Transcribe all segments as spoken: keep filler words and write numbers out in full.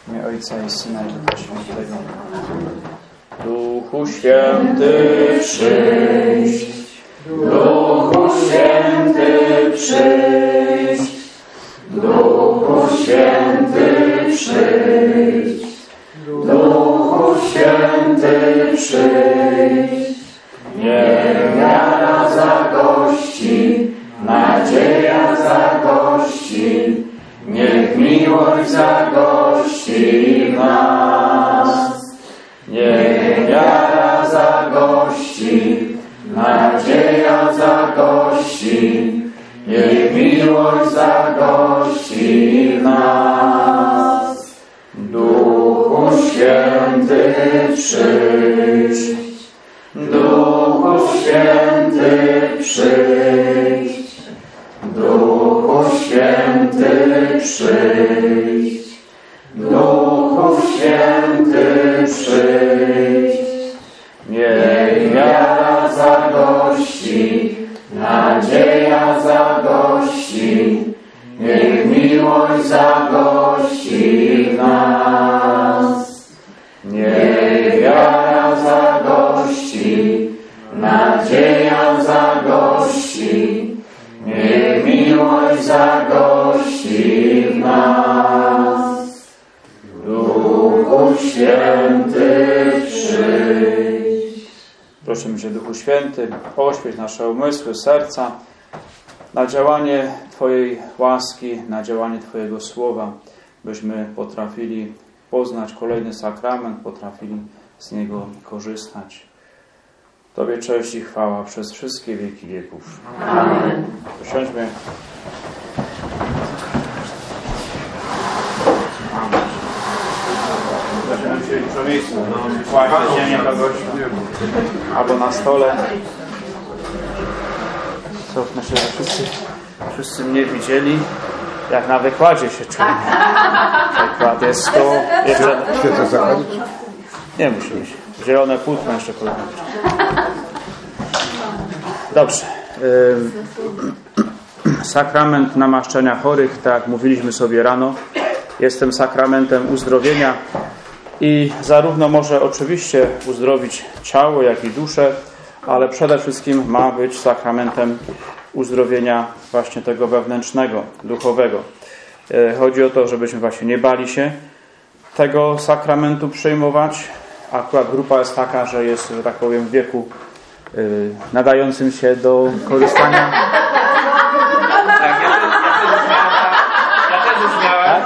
W imię Ojca i Syna i Ducha Świętego. Duchu Święty przyjdź, Duchu Święty przyjdź, Duchu Święty przyjdź, Duchu Święty przyjdź. Niech wiara zagości, nadzieja zagości, niech miłość zagości w nas. Niech wiara zagości, nadzieja zagości, niech miłość zagości w nas. Duchu Święty przyjdź, Duchu Święty przyjdź, Duchu Święty przyjdź, Duchu Święty przyjdź. Niech wiara zagości, nadzieja zagości, niech miłość zagości w nas. Niech wiara zagości, nadzieja zagości, niech miłość zagości w nas. Duchu Święty przyjdź. Prosimy Cię, Duchu Święty, oświeć nasze umysły, serca na działanie Twojej łaski, na działanie Twojego Słowa, byśmy potrafili poznać kolejny sakrament, potrafili z niego korzystać. Tobie cześć i chwała przez wszystkie wieki wieków. Amen. Usiądźmy. Zaczynamy się dużo miejsca. Kłaść na ziemię kogoś, albo na stole. Cofnę się, że wszyscy, wszyscy mnie widzieli, jak na wykładzie się czuję. Wykład jest to... Jeszcze... Chcesz to zachodzić? Nie musimy się. Zielone płótno jeszcze powinno być. Dobrze. Sakrament namaszczenia chorych, tak jak mówiliśmy sobie rano, jest tym sakramentem uzdrowienia i zarówno może oczywiście uzdrowić ciało, jak i duszę, ale przede wszystkim ma być sakramentem uzdrowienia właśnie tego wewnętrznego, duchowego. Chodzi o to, żebyśmy właśnie nie bali się tego sakramentu przyjmować. Akurat grupa jest taka, że jest, że tak powiem, w wieku yy, nadającym się do korzystania. Tak, ja, ja też już miałem.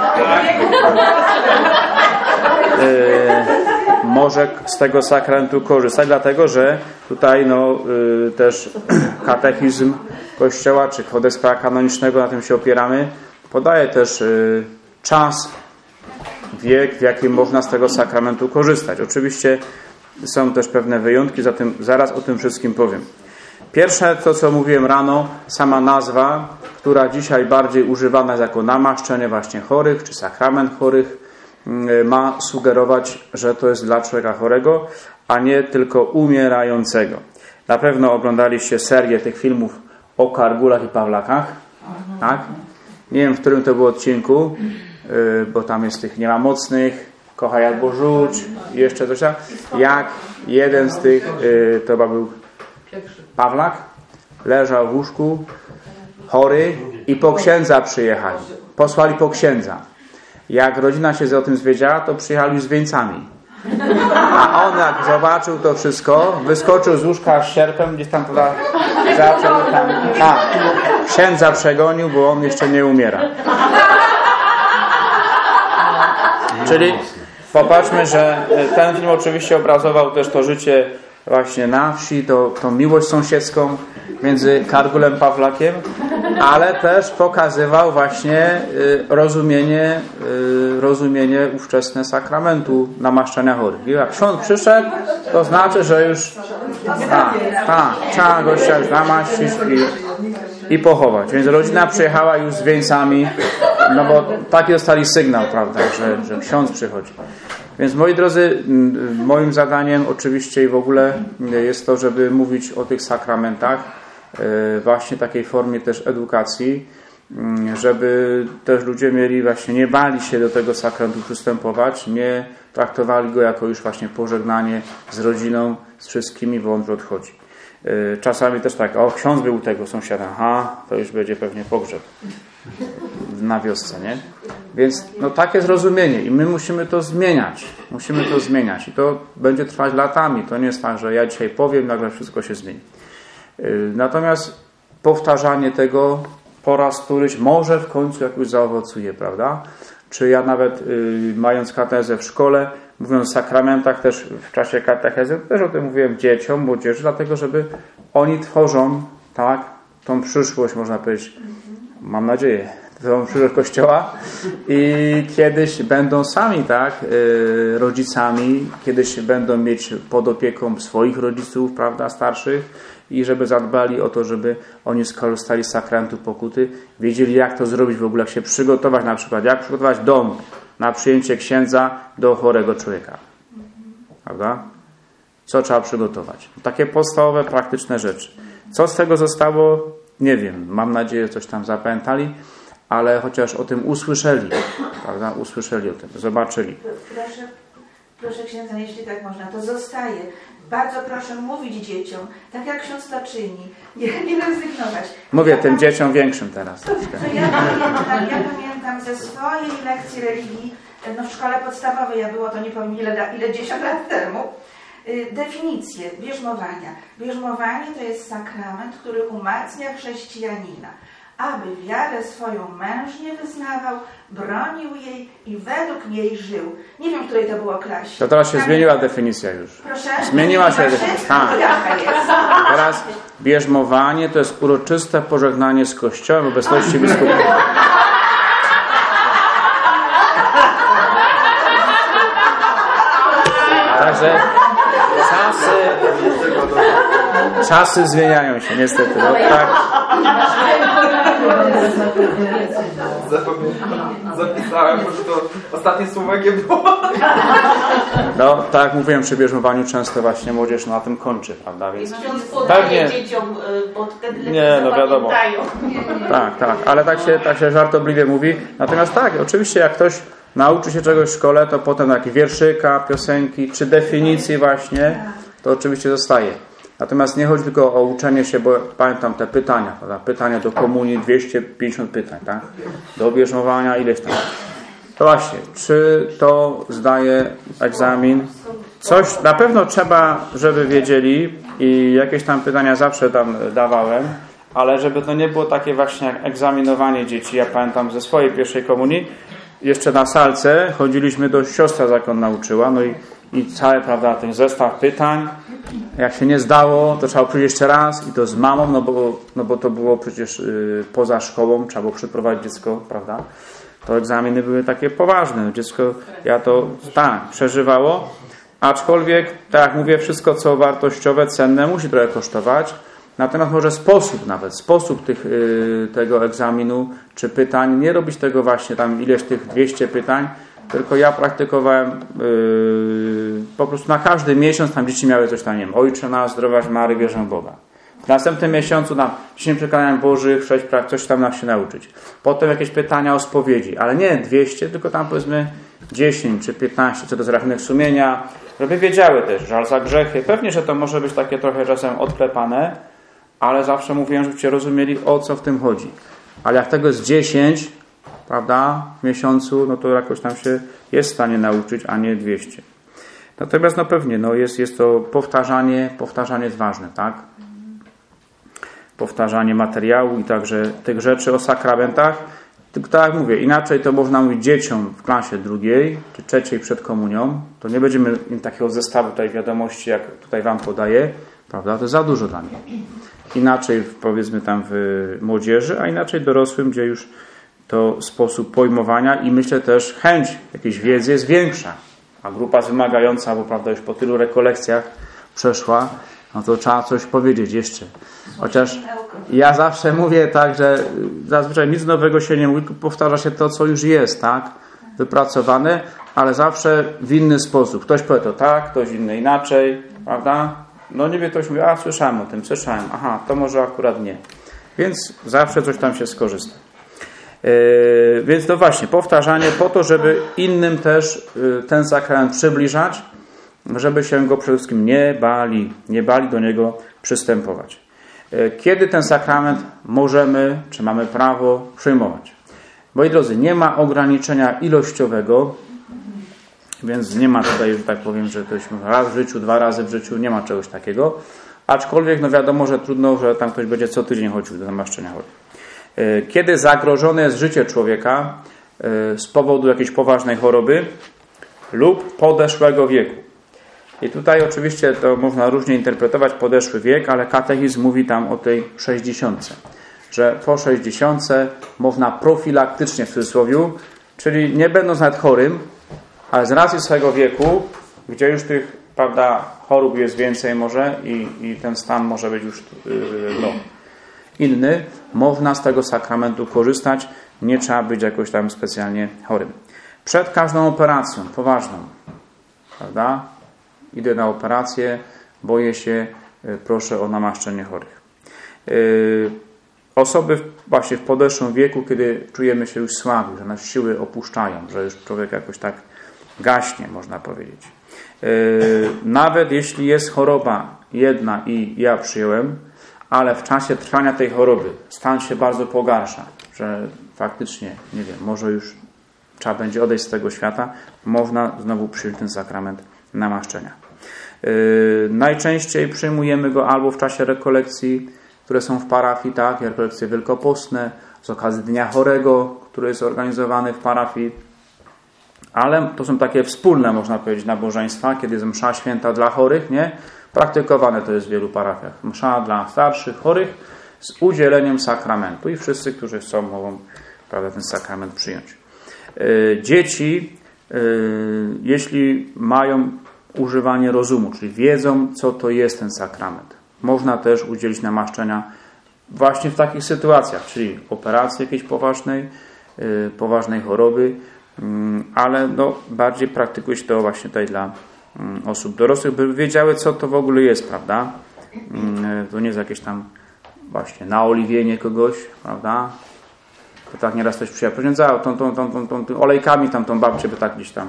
Yy, może z tego sakramentu korzystać, dlatego że tutaj no, yy, też katechizm Kościoła, czy kodeks prawa kanonicznego, na tym się opieramy, podaje też yy, czas, wiek, w jakim można z tego sakramentu korzystać. Oczywiście są też pewne wyjątki, zatem zaraz o tym wszystkim powiem. Pierwsze, to co mówiłem rano, sama nazwa, która dzisiaj bardziej używana jest jako namaszczenie właśnie chorych, czy sakrament chorych, ma sugerować, że to jest dla człowieka chorego, a nie tylko umierającego. Na pewno oglądaliście serię tych filmów o Kargulach i Pawlakach, tak? Nie wiem, w którym to było odcinku, bo tam jest tych nie ma mocnych, kochaj albo rzuć i jeszcze coś tam. Jak jeden z tych, to chyba był Pawlak, leżał w łóżku, chory i po księdza przyjechali. Posłali po księdza. Jak rodzina się o tym zwiedziała, to przyjechali z wieńcami. A on jak zobaczył to wszystko, wyskoczył z łóżka z sierpem, gdzieś tam poda, zaczął tam, a, księdza przegonił, bo on jeszcze nie umiera. Czyli popatrzmy, że ten film oczywiście obrazował też to życie właśnie na wsi, to, tą miłość sąsiedzką między Kargulem a Pawlakiem, ale też pokazywał właśnie rozumienie, rozumienie ówczesne sakramentu namaszczania chorych. I jak ksiądz przyszedł, to znaczy, że już tak, tak, trzeba gościa już namaścić i, i pochować. Więc rodzina przyjechała już z wieńcami, no bo taki dostali sygnał, prawda, że, że ksiądz przychodzi. Więc moi drodzy, moim zadaniem oczywiście i w ogóle jest to, żeby mówić o tych sakramentach, właśnie takiej formie też edukacji żeby też ludzie mieli właśnie, nie bali się do tego sakramentu przystępować, nie traktowali go jako już właśnie pożegnanie z rodziną, z wszystkimi, bo on odchodzi. Czasami też tak, o, ksiądz był u tego sąsiada, aha, to już będzie pewnie pogrzeb na wiosce, nie? Więc no takie zrozumienie i my musimy to zmieniać. Musimy to zmieniać i to będzie trwać latami. To nie jest tak, że ja dzisiaj powiem, nagle wszystko się zmieni. Natomiast powtarzanie tego po raz któryś może w końcu jakoś zaowocuje, prawda? Czy ja nawet y, mając katechezę w szkole, mówiąc o sakramentach też w czasie katechezy, też o tym mówiłem dzieciom, młodzieży, dlatego żeby oni tworzą, tak, tą przyszłość, można powiedzieć, mam nadzieję, tą przyszłość Kościoła i kiedyś będą sami, tak, y, rodzicami, kiedyś będą mieć pod opieką swoich rodziców, prawda, starszych i żeby zadbali o to, żeby oni skorzystali z sakramentu pokuty, wiedzieli jak to zrobić w ogóle, jak się przygotować na przykład, jak przygotować dom na przyjęcie księdza do chorego człowieka. Prawda? Co trzeba przygotować? Takie podstawowe, praktyczne rzeczy. Co z tego zostało? Nie wiem. Mam nadzieję, że coś tam zapamiętali, ale chociaż o tym usłyszeli. Prawda? Usłyszeli o tym, zobaczyli. Proszę, proszę księdza, jeśli tak można, to zostaje. Bardzo proszę mówić dzieciom, tak jak ksiądz to czyni. Nie, nie rezygnować. Mówię ja tym tam, dzieciom większym teraz. To, to ja, pamiętam, ja pamiętam ze swojej lekcji religii, no w szkole podstawowej, ja było to nie powiem ile, ile dziesiąt lat temu, y, definicję bierzmowania. Bierzmowanie to jest sakrament, który umacnia chrześcijanina, aby wiarę swoją mężnie wyznawał, bronił jej i według niej żył. Nie wiem, w której to było klasie. To teraz się Tam zmieniła definicja już. Proszę? Zmieniła się definicja. Tak. Teraz bierzmowanie to jest uroczyste pożegnanie z Kościołem w obecności biskupa. Także czasy czasy zmieniają się niestety. No, tak. Zapisałem, bo to ostatnie słowo jakie było. No, tak jak mówiłem, przy bierzmowaniu często właśnie młodzież na tym kończy, prawda? Więc ksiądz podaje dzieciom, bo wtedy lepiej nie, no wiadomo. zapamiętają. Tak, tak, ale tak się, tak się żartobliwie mówi. Natomiast tak, oczywiście jak ktoś nauczy się czegoś w szkole, to potem jakieś wierszyka, piosenki, czy definicji właśnie, to oczywiście zostaje. Natomiast nie chodzi tylko o uczenie się, bo pamiętam te pytania, prawda? Pytania do komunii, dwieście pięćdziesiąt pytań, tak? Do bierzmowania, ileś tam. To właśnie, czy to zdaje egzamin? Coś na pewno trzeba, żeby wiedzieli i jakieś tam pytania zawsze tam dawałem, ale żeby to nie było takie właśnie jak egzaminowanie dzieci. Ja pamiętam ze swojej pierwszej komunii, jeszcze na salce chodziliśmy, do siostra zakon nauczyła, no i, i cały, prawda, ten zestaw pytań. Jak się nie zdało, to trzeba przyjść jeszcze raz i to z mamą, no bo, no bo to było przecież yy, poza szkołą, trzeba było przyprowadzić dziecko, prawda? To egzaminy były takie poważne. Dziecko, ja to tak, przeżywało, aczkolwiek, tak jak mówię, wszystko co wartościowe, cenne musi trochę kosztować. Natomiast może sposób nawet, sposób tych, yy, tego egzaminu czy pytań, nie robić tego właśnie tam ileś tych dwieście pytań, tylko ja praktykowałem yy, po prostu na każdy miesiąc tam dzieci miały coś tam, nie wiem, Ojcze nasz, zdrowaś Mary, wierzę w Boga. W następnym miesiącu tam dziesięć przekonań Bożych, sześć prak, coś tam nam się nauczyć. Potem jakieś pytania o spowiedzi, ale nie dwieście, tylko tam powiedzmy dziesięć czy piętnaście, co do rachunek sumienia, żeby wiedziały też, żal za grzechy. Pewnie, że to może być takie trochę czasem odklepane, ale zawsze mówiłem, żebyście rozumieli, o co w tym chodzi. Ale jak tego jest dziesięć, prawda, w miesiącu, no to jakoś tam się jest w stanie nauczyć, a nie dwieście. Natomiast no pewnie, no jest, jest to powtarzanie, powtarzanie jest ważne, tak? Powtarzanie materiału i także tych rzeczy o sakramentach. Tylko tak jak mówię, inaczej to można mówić dzieciom w klasie drugiej czy trzeciej przed komunią. To nie będziemy im takiego zestawu tutaj wiadomości, jak tutaj wam podaję, prawda? To za dużo dla nich. Inaczej powiedzmy tam w młodzieży, a inaczej dorosłym, gdzie już to sposób pojmowania i myślę też chęć jakiejś wiedzy jest większa. A grupa jest wymagająca, bo prawda już po tylu rekolekcjach przeszła, no to trzeba coś powiedzieć jeszcze. Chociaż ja zawsze mówię tak, że zazwyczaj nic nowego się nie mówi, powtarza się to, co już jest, tak? Wypracowane, ale zawsze w inny sposób. Ktoś powie to tak, ktoś inny inaczej, prawda? No niby ktoś mówi, a słyszałem o tym, słyszałem, aha, to może akurat nie. Więc zawsze coś tam się skorzysta. Yy, więc to właśnie, powtarzanie po to, żeby innym też yy, ten sakrament przybliżać, żeby się go przede wszystkim nie bali, nie bali do niego przystępować. Yy, kiedy ten sakrament możemy, czy mamy prawo przyjmować? Moi drodzy, nie ma ograniczenia ilościowego, więc nie ma tutaj, że tak powiem, że ktoś raz w życiu, dwa razy w życiu, nie ma czegoś takiego. Aczkolwiek no wiadomo, że trudno, że tam ktoś będzie co tydzień chodził do namaszczenia chorych. Kiedy zagrożone jest życie człowieka z powodu jakiejś poważnej choroby lub podeszłego wieku. I tutaj oczywiście to można różnie interpretować podeszły wiek, ale katechizm mówi tam o tej sześćdziesiątce. Że po sześćdziesiątce można profilaktycznie w cudzysłowie, czyli nie będąc nawet chorym, ale z racji swojego wieku, gdzie już tych, prawda, chorób jest więcej może i, i ten stan może być już yy, no, inny, można z tego sakramentu korzystać, nie trzeba być jakoś tam specjalnie chorym. Przed każdą operacją poważną, prawda, idę na operację, boję się, yy, proszę o namaszczenie chorych. Yy, Osoby właśnie w podeszłym wieku, kiedy czujemy się już słabi, że nas siły opuszczają, że już człowiek jakoś tak gaśnie, można powiedzieć. Yy, nawet jeśli jest choroba jedna i ja przyjąłem, ale w czasie trwania tej choroby stan się bardzo pogarsza, że faktycznie, nie wiem, może już trzeba będzie odejść z tego świata, można znowu przyjąć ten sakrament namaszczenia. Yy, najczęściej przyjmujemy go albo w czasie rekolekcji, które są w parafii, tak, rekolekcje wielkopostne, z okazji Dnia Chorego, który jest organizowany w parafii, ale to są takie wspólne, można powiedzieć, nabożeństwa, kiedy jest msza święta dla chorych, nie? Praktykowane to jest w wielu parafiach. Msza dla starszych, chorych z udzieleniem sakramentu i wszyscy, którzy chcą, mogą, prawda, ten sakrament przyjąć. Yy, dzieci, yy, jeśli mają używanie rozumu, czyli wiedzą, co to jest ten sakrament, można też udzielić namaszczenia właśnie w takich sytuacjach, czyli operacji jakiejś poważnej, yy, poważnej choroby, yy, ale no, bardziej praktykuje się to właśnie tutaj dla yy, osób dorosłych, by wiedziały, co to w ogóle jest, prawda? Yy, to nie jest jakieś tam właśnie naoliwienie kogoś, prawda? To tak nieraz ktoś przyjechał, powiedział, tą, tą, tą, tą, tą, tą olejkami tam tą babcię, by tak gdzieś tam.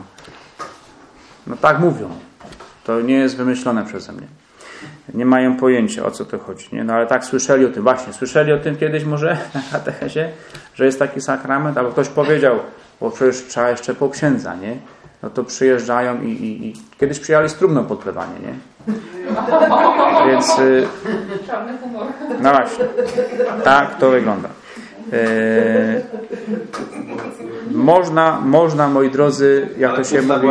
No tak mówią. To nie jest wymyślone przeze mnie. Nie mają pojęcia, o co to chodzi. Nie? No ale tak słyszeli o tym. Właśnie, słyszeli o tym kiedyś może na katechezie, że jest taki sakrament, albo ktoś powiedział, bo przecież trzeba jeszcze po księdza, nie? No to przyjeżdżają i, i, i... kiedyś przyjechali z trumną pod plewanie, nie? Więc... Y... No właśnie. Tak to wygląda. Yy, można, można, moi drodzy, jak to się mówi,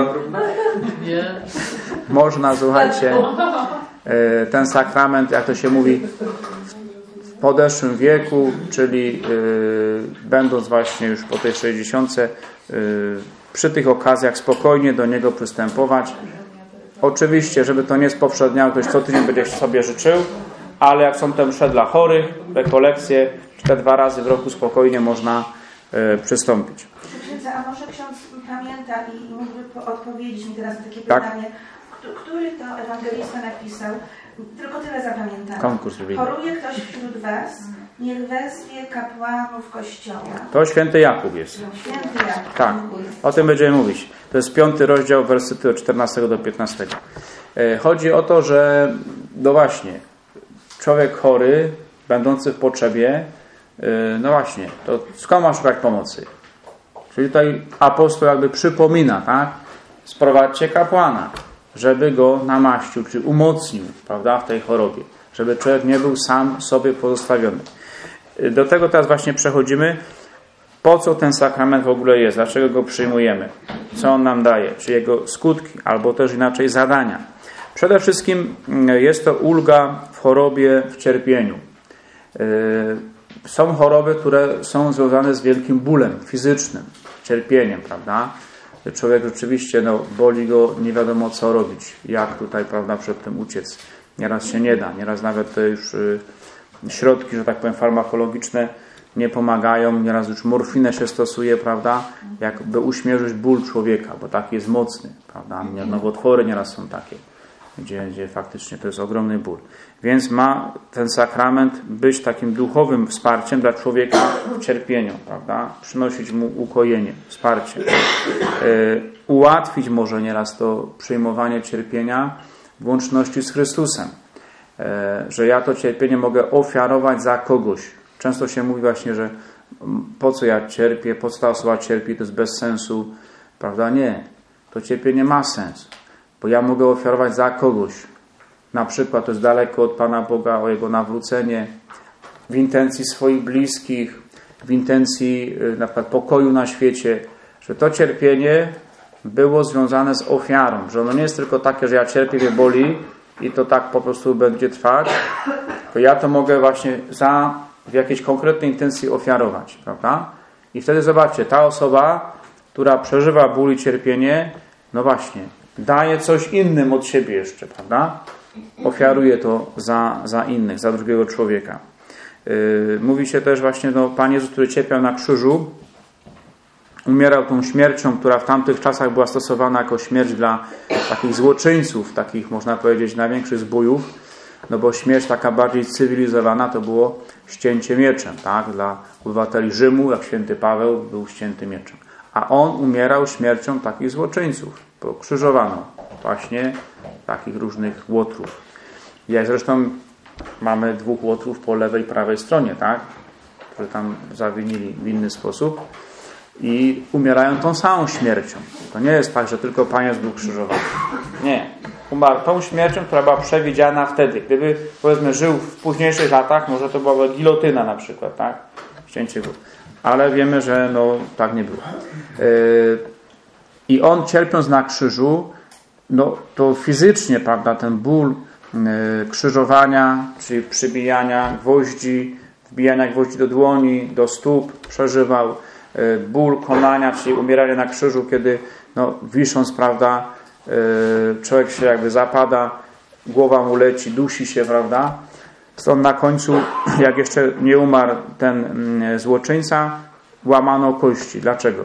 można, słuchajcie, yy, ten sakrament, jak to się mówi, w podeszłym wieku, czyli yy, będąc właśnie już po tej sześćdziesiątce, yy, przy tych okazjach spokojnie do niego przystępować. Oczywiście, żeby to nie spowszedniało, ktoś co tydzień będzie sobie życzył, ale jak są te msze dla chorych, rekolekcje, te dwa razy w roku spokojnie można y, przystąpić. A może ksiądz pamięta i mógłby odpowiedzieć mi teraz na takie tak? pytanie, który to ewangelista napisał? Tylko tyle zapamiętałem. Konkurs religijny. Choruje ktoś wśród was, niech wezwie kapłanów kościoła. To święty Jakub jest. Święty Jakub. Tak, o tym będziemy mówić. To jest piąty rozdział, wersety od czternastego do piętnastego. Y, chodzi o to, że no właśnie, człowiek chory, będący w potrzebie, no właśnie, to skąd ma szukać pomocy? Czyli tutaj apostoł jakby przypomina, tak? Sprowadźcie kapłana, żeby go namaścił, czy umocnił, prawda, w tej chorobie. Żeby człowiek nie był sam sobie pozostawiony. Do tego teraz właśnie przechodzimy. Po co ten sakrament w ogóle jest? Dlaczego go przyjmujemy? Co on nam daje? Czy jego skutki, albo też inaczej zadania? Przede wszystkim jest to ulga w chorobie, w cierpieniu. Są choroby, które są związane z wielkim bólem fizycznym, cierpieniem, prawda? Człowiek rzeczywiście, no, boli go, nie wiadomo co robić, jak tutaj, prawda, przed tym uciec. Nieraz się nie da, nieraz nawet te już y, środki, że tak powiem, farmakologiczne nie pomagają, nieraz już morfinę się stosuje, prawda, jakby uśmierzyć ból człowieka, bo taki jest mocny, prawda? Nowotwory nieraz są takie. gdzie, gdzie faktycznie to jest ogromny ból. Więc ma ten sakrament być takim duchowym wsparciem dla człowieka w cierpieniu, prawda? Przynosić mu ukojenie, wsparcie. Yy, ułatwić może nieraz to przyjmowanie cierpienia w łączności z Chrystusem. Yy, że ja to cierpienie mogę ofiarować za kogoś. Często się mówi właśnie, że po co ja cierpię, po co ta osoba cierpi, to jest bez sensu, prawda? Nie. To cierpienie ma sens, bo ja mogę ofiarować za kogoś. Na przykład to jest daleko od Pana Boga, o Jego nawrócenie, w intencji swoich bliskich, w intencji na przykład pokoju na świecie, że to cierpienie było związane z ofiarą, że ono nie jest tylko takie, że ja cierpię, mnie boli i to tak po prostu będzie trwać, to ja to mogę właśnie za, w jakiejś konkretnej intencji ofiarować, prawda? I wtedy zobaczcie, ta osoba, która przeżywa ból i cierpienie, no właśnie, daje coś innym od siebie jeszcze, prawda? Ofiaruje to za, za innych, za drugiego człowieka. Yy, mówi się też właśnie, no, Pan Jezus, który cierpiał na krzyżu, umierał tą śmiercią, która w tamtych czasach była stosowana jako śmierć dla takich złoczyńców, takich, można powiedzieć, największych zbójów, no bo śmierć taka bardziej cywilizowana to było ścięcie mieczem, tak? Dla obywateli Rzymu, jak święty Paweł był ścięty mieczem. A on umierał śmiercią takich złoczyńców, bo krzyżowano właśnie takich różnych łotrów. Jak zresztą mamy dwóch łotrów po lewej i prawej stronie, tak? Którzy tam zawinili w inny sposób i umierają tą samą śmiercią. To nie jest tak, że tylko Pan Jezus był krzyżowany. Nie. Umarł tą śmiercią, która była przewidziana wtedy. Gdyby, powiedzmy, żył w późniejszych latach, może to była gilotyna na przykład, tak? Ścięcie gór. Ale wiemy, że no, tak nie było. Yy, I on, cierpiąc na krzyżu, no to fizycznie, prawda, ten ból yy, krzyżowania, czyli przybijania gwoździ, wbijania gwoździ do dłoni, do stóp, przeżywał yy, ból konania, czyli umierania na krzyżu, kiedy no, wisząc, prawda, yy, człowiek się jakby zapada, głowa mu leci, dusi się, prawda. Stąd na końcu, jak jeszcze nie umarł ten mm, złoczyńca, łamano kości. Dlaczego?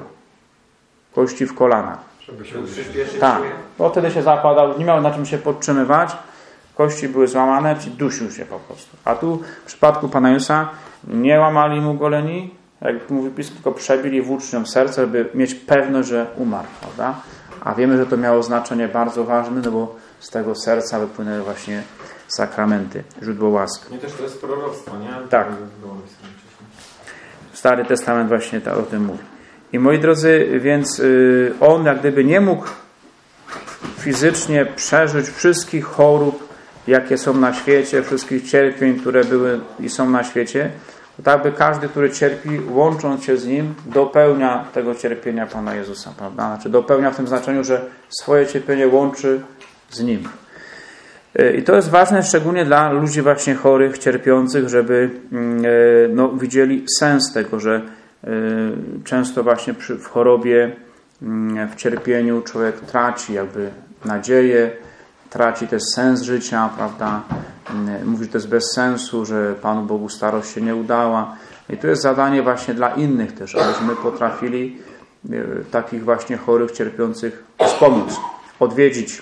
Kości w kolanach. Żeby się przyspieszyć. Tak, bo wtedy się zapadał, nie miał na czym się podtrzymywać, kości były złamane, czyli dusił się po prostu. A tu w przypadku Pana Jezusa nie łamali mu goleni, jak mówi pismo, tylko przebili włócznią serce, żeby mieć pewność, że umarł, prawda? A wiemy, że to miało znaczenie bardzo ważne, no bo z tego serca wypłynęły właśnie sakramenty, źródło łaski. Nie, też to jest proroctwo, nie? Tak. Stary Testament właśnie o tym mówi. I moi drodzy, więc y, on jak gdyby nie mógł fizycznie przeżyć wszystkich chorób, jakie są na świecie, wszystkich cierpień, które były i są na świecie, to tak by każdy, który cierpi, łącząc się z nim, dopełnia tego cierpienia Pana Jezusa, prawda? Znaczy dopełnia w tym znaczeniu, że swoje cierpienie łączy z nim. I to jest ważne szczególnie dla ludzi właśnie chorych, cierpiących, żeby no, widzieli sens tego, że często właśnie przy, w chorobie, w cierpieniu człowiek traci jakby nadzieję, traci też sens życia, prawda? Mówi, że to jest bez sensu, że Panu Bogu starość się nie udała. I to jest zadanie właśnie dla innych też, abyśmy potrafili takich właśnie chorych, cierpiących wspomóc, odwiedzić,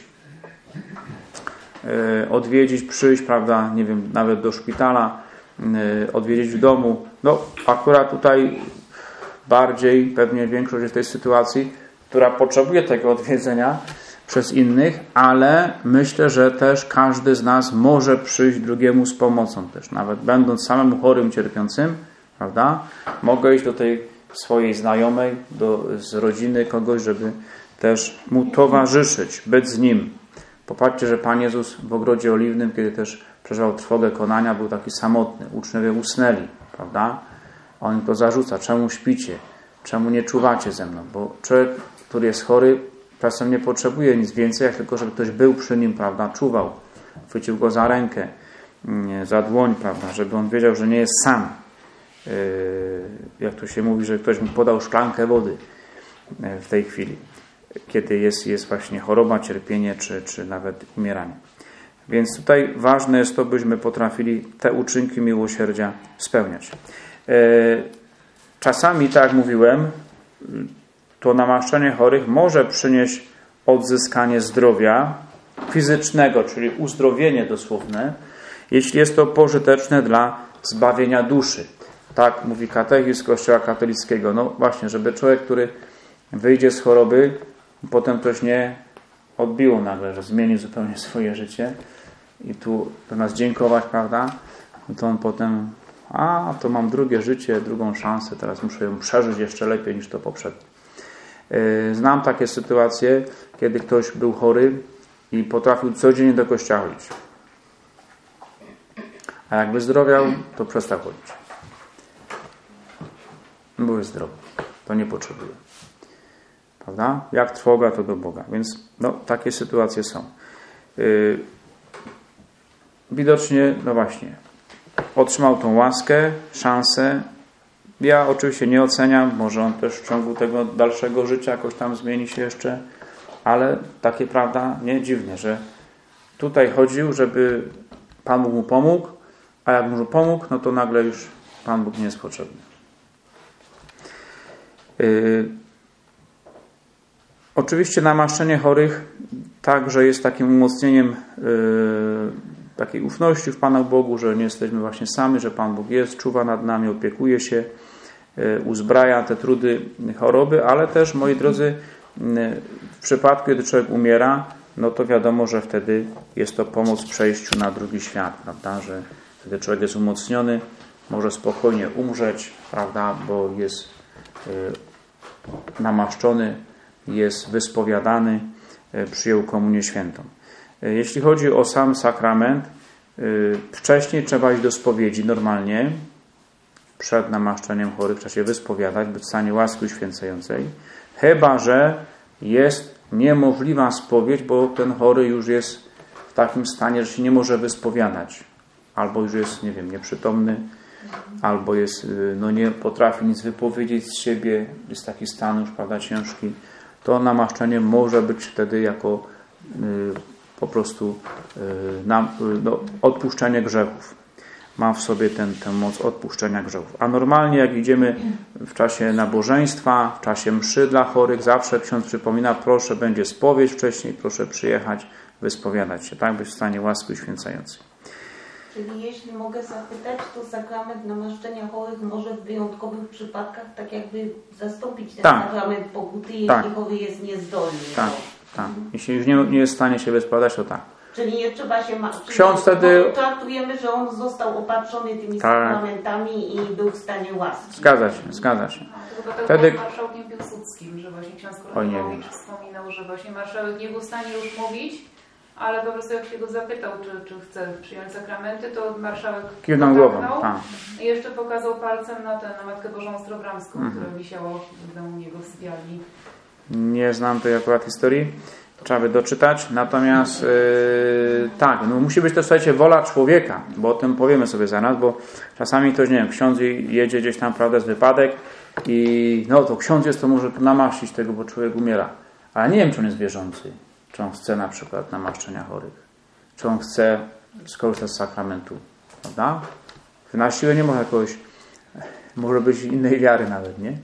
odwiedzić, przyjść, prawda, nie wiem, nawet do szpitala, odwiedzić w domu. No, akurat tutaj bardziej pewnie większość jest w tej sytuacji, która potrzebuje tego odwiedzenia przez innych, ale myślę, że też każdy z nas może przyjść drugiemu z pomocą też. Nawet będąc samemu chorym, cierpiącym, prawda, mogę iść do tej swojej znajomej, do, z rodziny kogoś, żeby też mu towarzyszyć, być z nim. Popatrzcie, że Pan Jezus w ogrodzie oliwnym, kiedy też przeżywał trwogę konania, był taki samotny. Uczniowie usnęli, prawda? A on im to zarzuca. Czemu śpicie? Czemu nie czuwacie ze mną? Bo człowiek, który jest chory, czasem nie potrzebuje nic więcej, jak tylko, żeby ktoś był przy nim, prawda? Czuwał. Chwycił go za rękę, za dłoń, prawda? Żeby on wiedział, że nie jest sam. Jak to się mówi, że ktoś mu podał szklankę wody w tej chwili, kiedy jest, jest właśnie choroba, cierpienie, czy, czy nawet umieranie. Więc tutaj ważne jest to, byśmy potrafili te uczynki miłosierdzia spełniać. Czasami, tak jak mówiłem, to namaszczenie chorych może przynieść odzyskanie zdrowia, fizycznego, czyli uzdrowienie dosłowne, jeśli jest to pożyteczne dla zbawienia duszy. Tak mówi katechizm Kościoła katolickiego. No właśnie, żeby człowiek, który wyjdzie z choroby, potem ktoś nie odbiło nagle, że zmienił zupełnie swoje życie i tu do nas dziękować, prawda? To on potem, a to mam drugie życie, drugą szansę, teraz muszę ją przeżyć jeszcze lepiej niż to poprzednie. Znam takie sytuacje, kiedy ktoś był chory i potrafił codziennie do kościoła chodzić. A jak wyzdrowiał, to przestał chodzić. Był zdrowy. To nie potrzebuje. Prawda? Jak trwoga, to do Boga. Więc no, takie sytuacje są. Yy, widocznie, no właśnie, otrzymał tą łaskę, szansę. Ja oczywiście nie oceniam, może on też w ciągu tego dalszego życia jakoś tam zmieni się jeszcze, ale takie, prawda, nie dziwne, że tutaj chodził, żeby Pan Bóg mu pomógł, a jak mu pomógł, no to nagle już Pan Bóg nie jest potrzebny. Yy, oczywiście namaszczenie chorych także jest takim umocnieniem yy, takiej ufności w Panu Bogu, że nie jesteśmy właśnie sami, że Pan Bóg jest, czuwa nad nami, opiekuje się, yy, uzbraja te trudy choroby, ale też, moi drodzy, yy, w przypadku, kiedy człowiek umiera, no to wiadomo, że wtedy jest to pomoc w przejściu na drugi świat, prawda, że wtedy człowiek jest umocniony, może spokojnie umrzeć, prawda, bo jest yy, namaszczony, jest wyspowiadany, yy, przyjął komunię świętą. Yy, jeśli chodzi o sam sakrament, yy, wcześniej trzeba iść do spowiedzi normalnie, przed namaszczeniem chorych, trzeba się wyspowiadać, być w stanie łaski uświęcającej, chyba że jest niemożliwa spowiedź, bo ten chory już jest w takim stanie, że się nie może wyspowiadać. Albo już jest, nie wiem, nieprzytomny, albo jest, no nie potrafi nic wypowiedzieć z siebie, jest taki stan już, prawda, ciężki, to namaszczenie może być wtedy jako y, po prostu y, nam, y, no, odpuszczenie grzechów. Ma w sobie ten, tę moc odpuszczenia grzechów. A normalnie jak idziemy w czasie nabożeństwa, w czasie mszy dla chorych, zawsze ksiądz przypomina, proszę, będzie spowiedź wcześniej, proszę przyjechać, wyspowiadać się, tak, być w stanie łaski uświęcającej. Czyli jeśli mogę zapytać, to sakrament namaszczenia chorych może w wyjątkowych przypadkach tak jakby zastąpić ten tak. sakrament pokuty, jeśli tak. chory jest niezdolny. Tak, tak. Jeśli już nie, nie jest w stanie się wyspowiadać, to tak. Czyli nie trzeba się... Ma... Ksiądz wtedy... Traktujemy, że on został opatrzony tymi tak. sakramentami i był w stanie łaski. Zgadza się, zgadza się. To chyba wtedy... z marszałkiem Piłsudskim, że właśnie ksiądz Kornelowicz wspominał, że właśnie marszałek nie był w stanie już mówić, ale po prostu jak się go zapytał, czy, czy chce przyjąć sakramenty, to marszałek kiwnął głową, tak. I jeszcze pokazał palcem na tę, na Matkę Bożą Ostrobramską, mhm. która wisiała w domu niego w sypialni. Nie znam tej akurat historii. Trzeba by doczytać. Natomiast yy, tak, no musi być to, słuchajcie, wola człowieka, bo o tym powiemy sobie zaraz, bo czasami ktoś, nie wiem, ksiądz jedzie gdzieś tam, prawda, z wypadek i no to ksiądz jest, to może tu namaścić tego, bo człowiek umiera. Ale nie wiem, czy on jest wierzący. Czy on chce na przykład namaszczenia chorych. Czy on chce skorzystać z sakramentu. Prawda? Na siłę nie ma jakoś, może być innej wiary nawet, nie?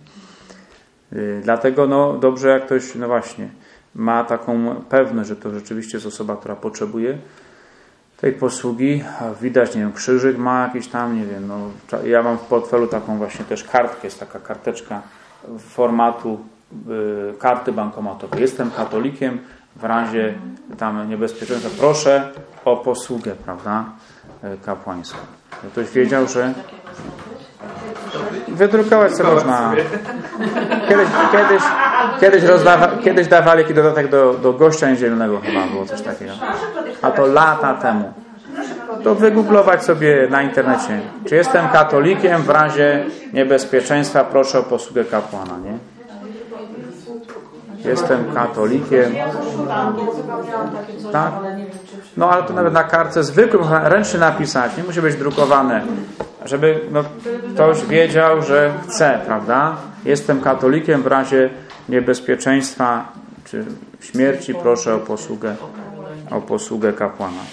Yy, dlatego no dobrze, jak ktoś, no właśnie, ma taką pewność, że to rzeczywiście jest osoba, która potrzebuje tej posługi. A widać, nie wiem, krzyżyk ma jakiś tam, nie wiem, no ja mam w portfelu taką właśnie też kartkę, jest taka karteczka formatu yy, karty bankomatowej. Jestem katolikiem, w razie tam niebezpieczeństwa proszę o posługę, prawda, kapłańską. Ktoś wiedział, że wydrukować co można. Kiedyś, kiedyś, kiedyś, rozdawa, kiedyś dawali taki dodatek do, do gościa niedzielnego chyba było coś takiego. A to lata temu. To wygooglować sobie na internecie. Czy jestem katolikiem, w razie niebezpieczeństwa proszę o posługę kapłana, nie? Jestem katolikiem. Tak? No ale to nawet na kartce zwykłym, ręcznie napisać, nie musi być drukowane, żeby no, ktoś wiedział, że chce, prawda? Jestem katolikiem, w razie niebezpieczeństwa czy śmierci proszę o posługę, o posługę kapłana.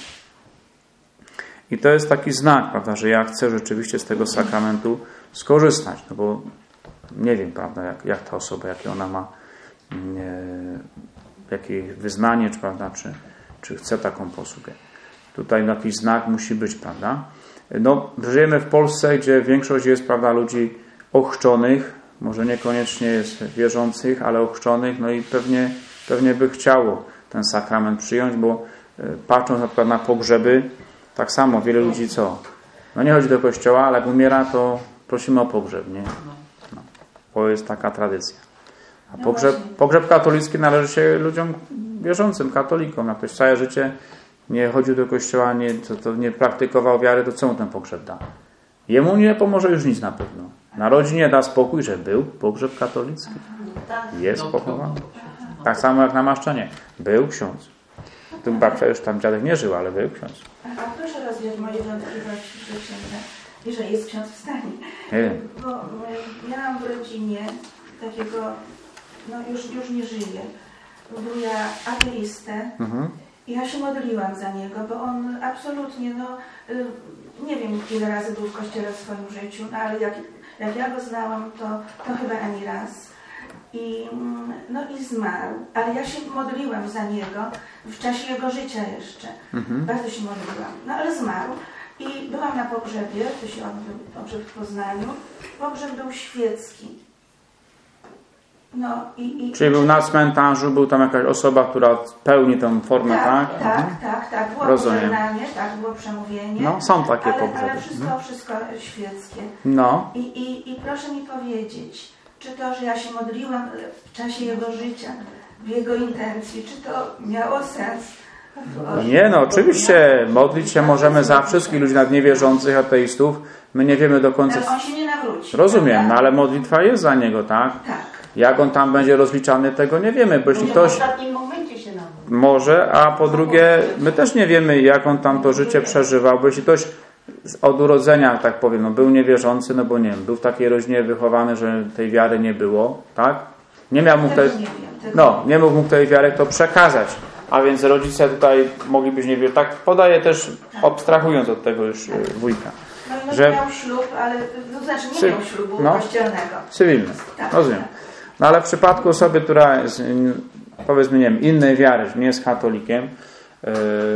I to jest taki znak, prawda, że ja chcę rzeczywiście z tego sakramentu skorzystać, no bo nie wiem, prawda, jak, jak ta osoba, jakie ona ma, nie, jakie wyznanie, czy, prawda, czy, czy chce taką posługę. Tutaj jakiś znak musi być, prawda? No, żyjemy w Polsce, gdzie większość jest, prawda, ludzi ochrzczonych, może niekoniecznie jest wierzących, ale ochrzczonych, no i pewnie, pewnie by chciało ten sakrament przyjąć, bo patrząc na przykład na pogrzeby, tak samo wiele ludzi co? No nie chodzi do kościoła, ale jak umiera, to prosimy o pogrzeb, nie? No, bo jest taka tradycja. A pogrzeb, pogrzeb katolicki należy się ludziom wierzącym, katolikom. Jak ktoś całe życie nie chodził do kościoła, nie, to, to nie praktykował wiary, to co mu ten pogrzeb da? Jemu nie pomoże już nic na pewno. Na rodzinie da spokój, że był pogrzeb katolicki. Jest pochowany. Tak samo jak namaszczenie. Był ksiądz. Tu babcia już tam dziadek nie żył, ale był ksiądz. A proszę rozwiać moje wątpliwości, że księdza, jeżeli jest ksiądz w stanie. Nie wiem. Bo miałam w rodzinie takiego, no już, już nie żyje, wuja ateistę. Mhm. I ja się modliłam za niego, bo on absolutnie, no nie wiem ile razy był w kościele w swoim życiu, no ale jak, jak ja go znałam, to, to chyba ani raz. I, no i zmarł, ale ja się modliłam za niego w czasie jego życia jeszcze. Mhm. Bardzo się modliłam. No ale zmarł i byłam na pogrzebie, to się odbył pogrzeb w Poznaniu. Pogrzeb był świecki. No, i, i, Czyli był na cmentarzu, był tam jakaś osoba, która pełni tę formę, tak? Tak, tak, mhm. tak, tak. Było Rozumiem. pożegnanie, tak, było przemówienie. No, są takie ale, pogrzeby. ale wszystko, mhm. wszystko świeckie. No. I, i, I proszę mi powiedzieć, czy to, że ja się modliłam w czasie jego życia, w jego intencji, czy to miało sens? No nie, no oczywiście modlić się możemy za wszystkich ludzi nad niewierzących, ateistów. My nie wiemy do końca. Ale on się nie nawróci. Rozumiem, no ale modlitwa jest za niego, tak? Tak. Jak on tam będzie rozliczany, tego nie wiemy, bo jeśli W ktoś ostatnim momencie się nawróci. może, a po drugie my też nie wiemy, jak on tam to życie przeżywał, bo jeśli ktoś od urodzenia, tak powiem, no był niewierzący, no bo nie wiem, był w takiej rodzinie wychowany, że tej wiary nie było, tak? Nie miał mógł tej, nie wiem, no, nie mógł mu tej wiary to przekazać, a więc rodzice tutaj mogli być niewierni. Tak podaję też, abstrahując od tego już wujka. No i no że miał ślub, ale to znaczy nie Cy... miał ślubu no, kościelnego. Cywilny, Tak, rozumiem. No ale w przypadku osoby, która jest, powiedzmy, nie wiem, innej wiary, nie jest katolikiem, yy,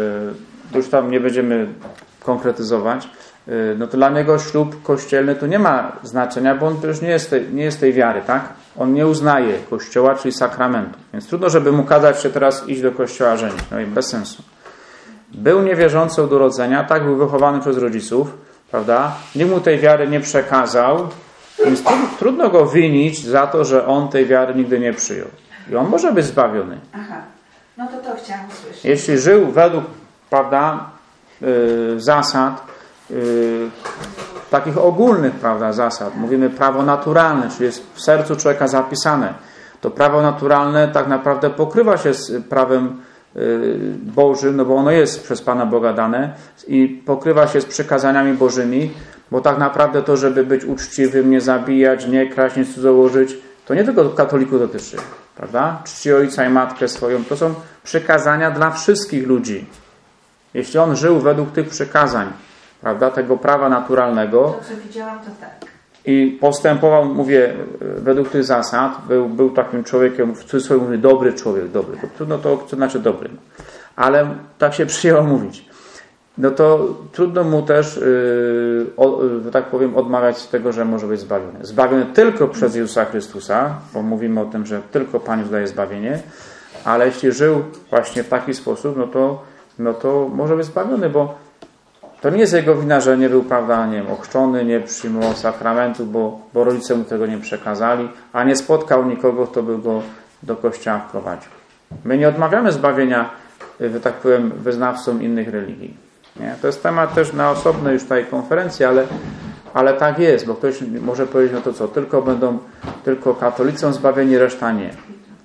już tam nie będziemy konkretyzować, yy, no to dla niego ślub kościelny tu nie ma znaczenia, bo on też nie jest tej, nie jest tej wiary, tak? On nie uznaje kościoła, czyli sakramentu. Więc trudno, żeby mu kazać się teraz iść do kościoła żenić. No i bez sensu. Był niewierzący od urodzenia, tak? Był wychowany przez rodziców, prawda? Nikt mu tej wiary nie przekazał, więc trudno go winić za to, że on tej wiary nigdy nie przyjął. I on może być zbawiony. Aha, no to to chciałam usłyszeć. Jeśli żył według, prawda, yy, zasad, yy, takich ogólnych, prawda, zasad, mówimy prawo naturalne, czyli jest w sercu człowieka zapisane, to prawo naturalne tak naprawdę pokrywa się z prawem yy, Bożym, no bo ono jest przez Pana Boga dane i pokrywa się z przykazaniami Bożymi, bo tak naprawdę to, żeby być uczciwym, nie zabijać, nie kraść, nie cudzołożyć, to nie tylko katolików dotyczy, prawda? Czci ojca i matkę swoją, to są przykazania dla wszystkich ludzi. Jeśli on żył według tych przykazań, prawda, tego prawa naturalnego, To, co widziałam, to tak. i postępował, mówię, według tych zasad, był, był takim człowiekiem, w cudzysłowie mówię, dobry człowiek, dobry. To trudno to, co znaczy dobry. Ale tak się przyjęło mówić. No to trudno mu też, yy, o, że tak powiem, odmawiać z tego, że może być zbawiony. Zbawiony tylko przez Jezusa Chrystusa, bo mówimy o tym, że tylko Pan już daje zbawienie, ale jeśli żył właśnie w taki sposób, no to, no to może być zbawiony, bo to nie jest jego wina, że nie był, prawda, nie wiem, ochrzczony, nie przyjmował sakramentu, bo, bo rodzice mu tego nie przekazali, a nie spotkał nikogo, kto by go do kościoła wprowadził. My nie odmawiamy zbawienia, że tak powiem, wyznawcom innych religii. Nie? To jest temat też na osobnej już tutaj konferencji, ale, ale tak jest, bo ktoś może powiedzieć, no to co, tylko będą tylko katolicy zbawieni, reszta nie.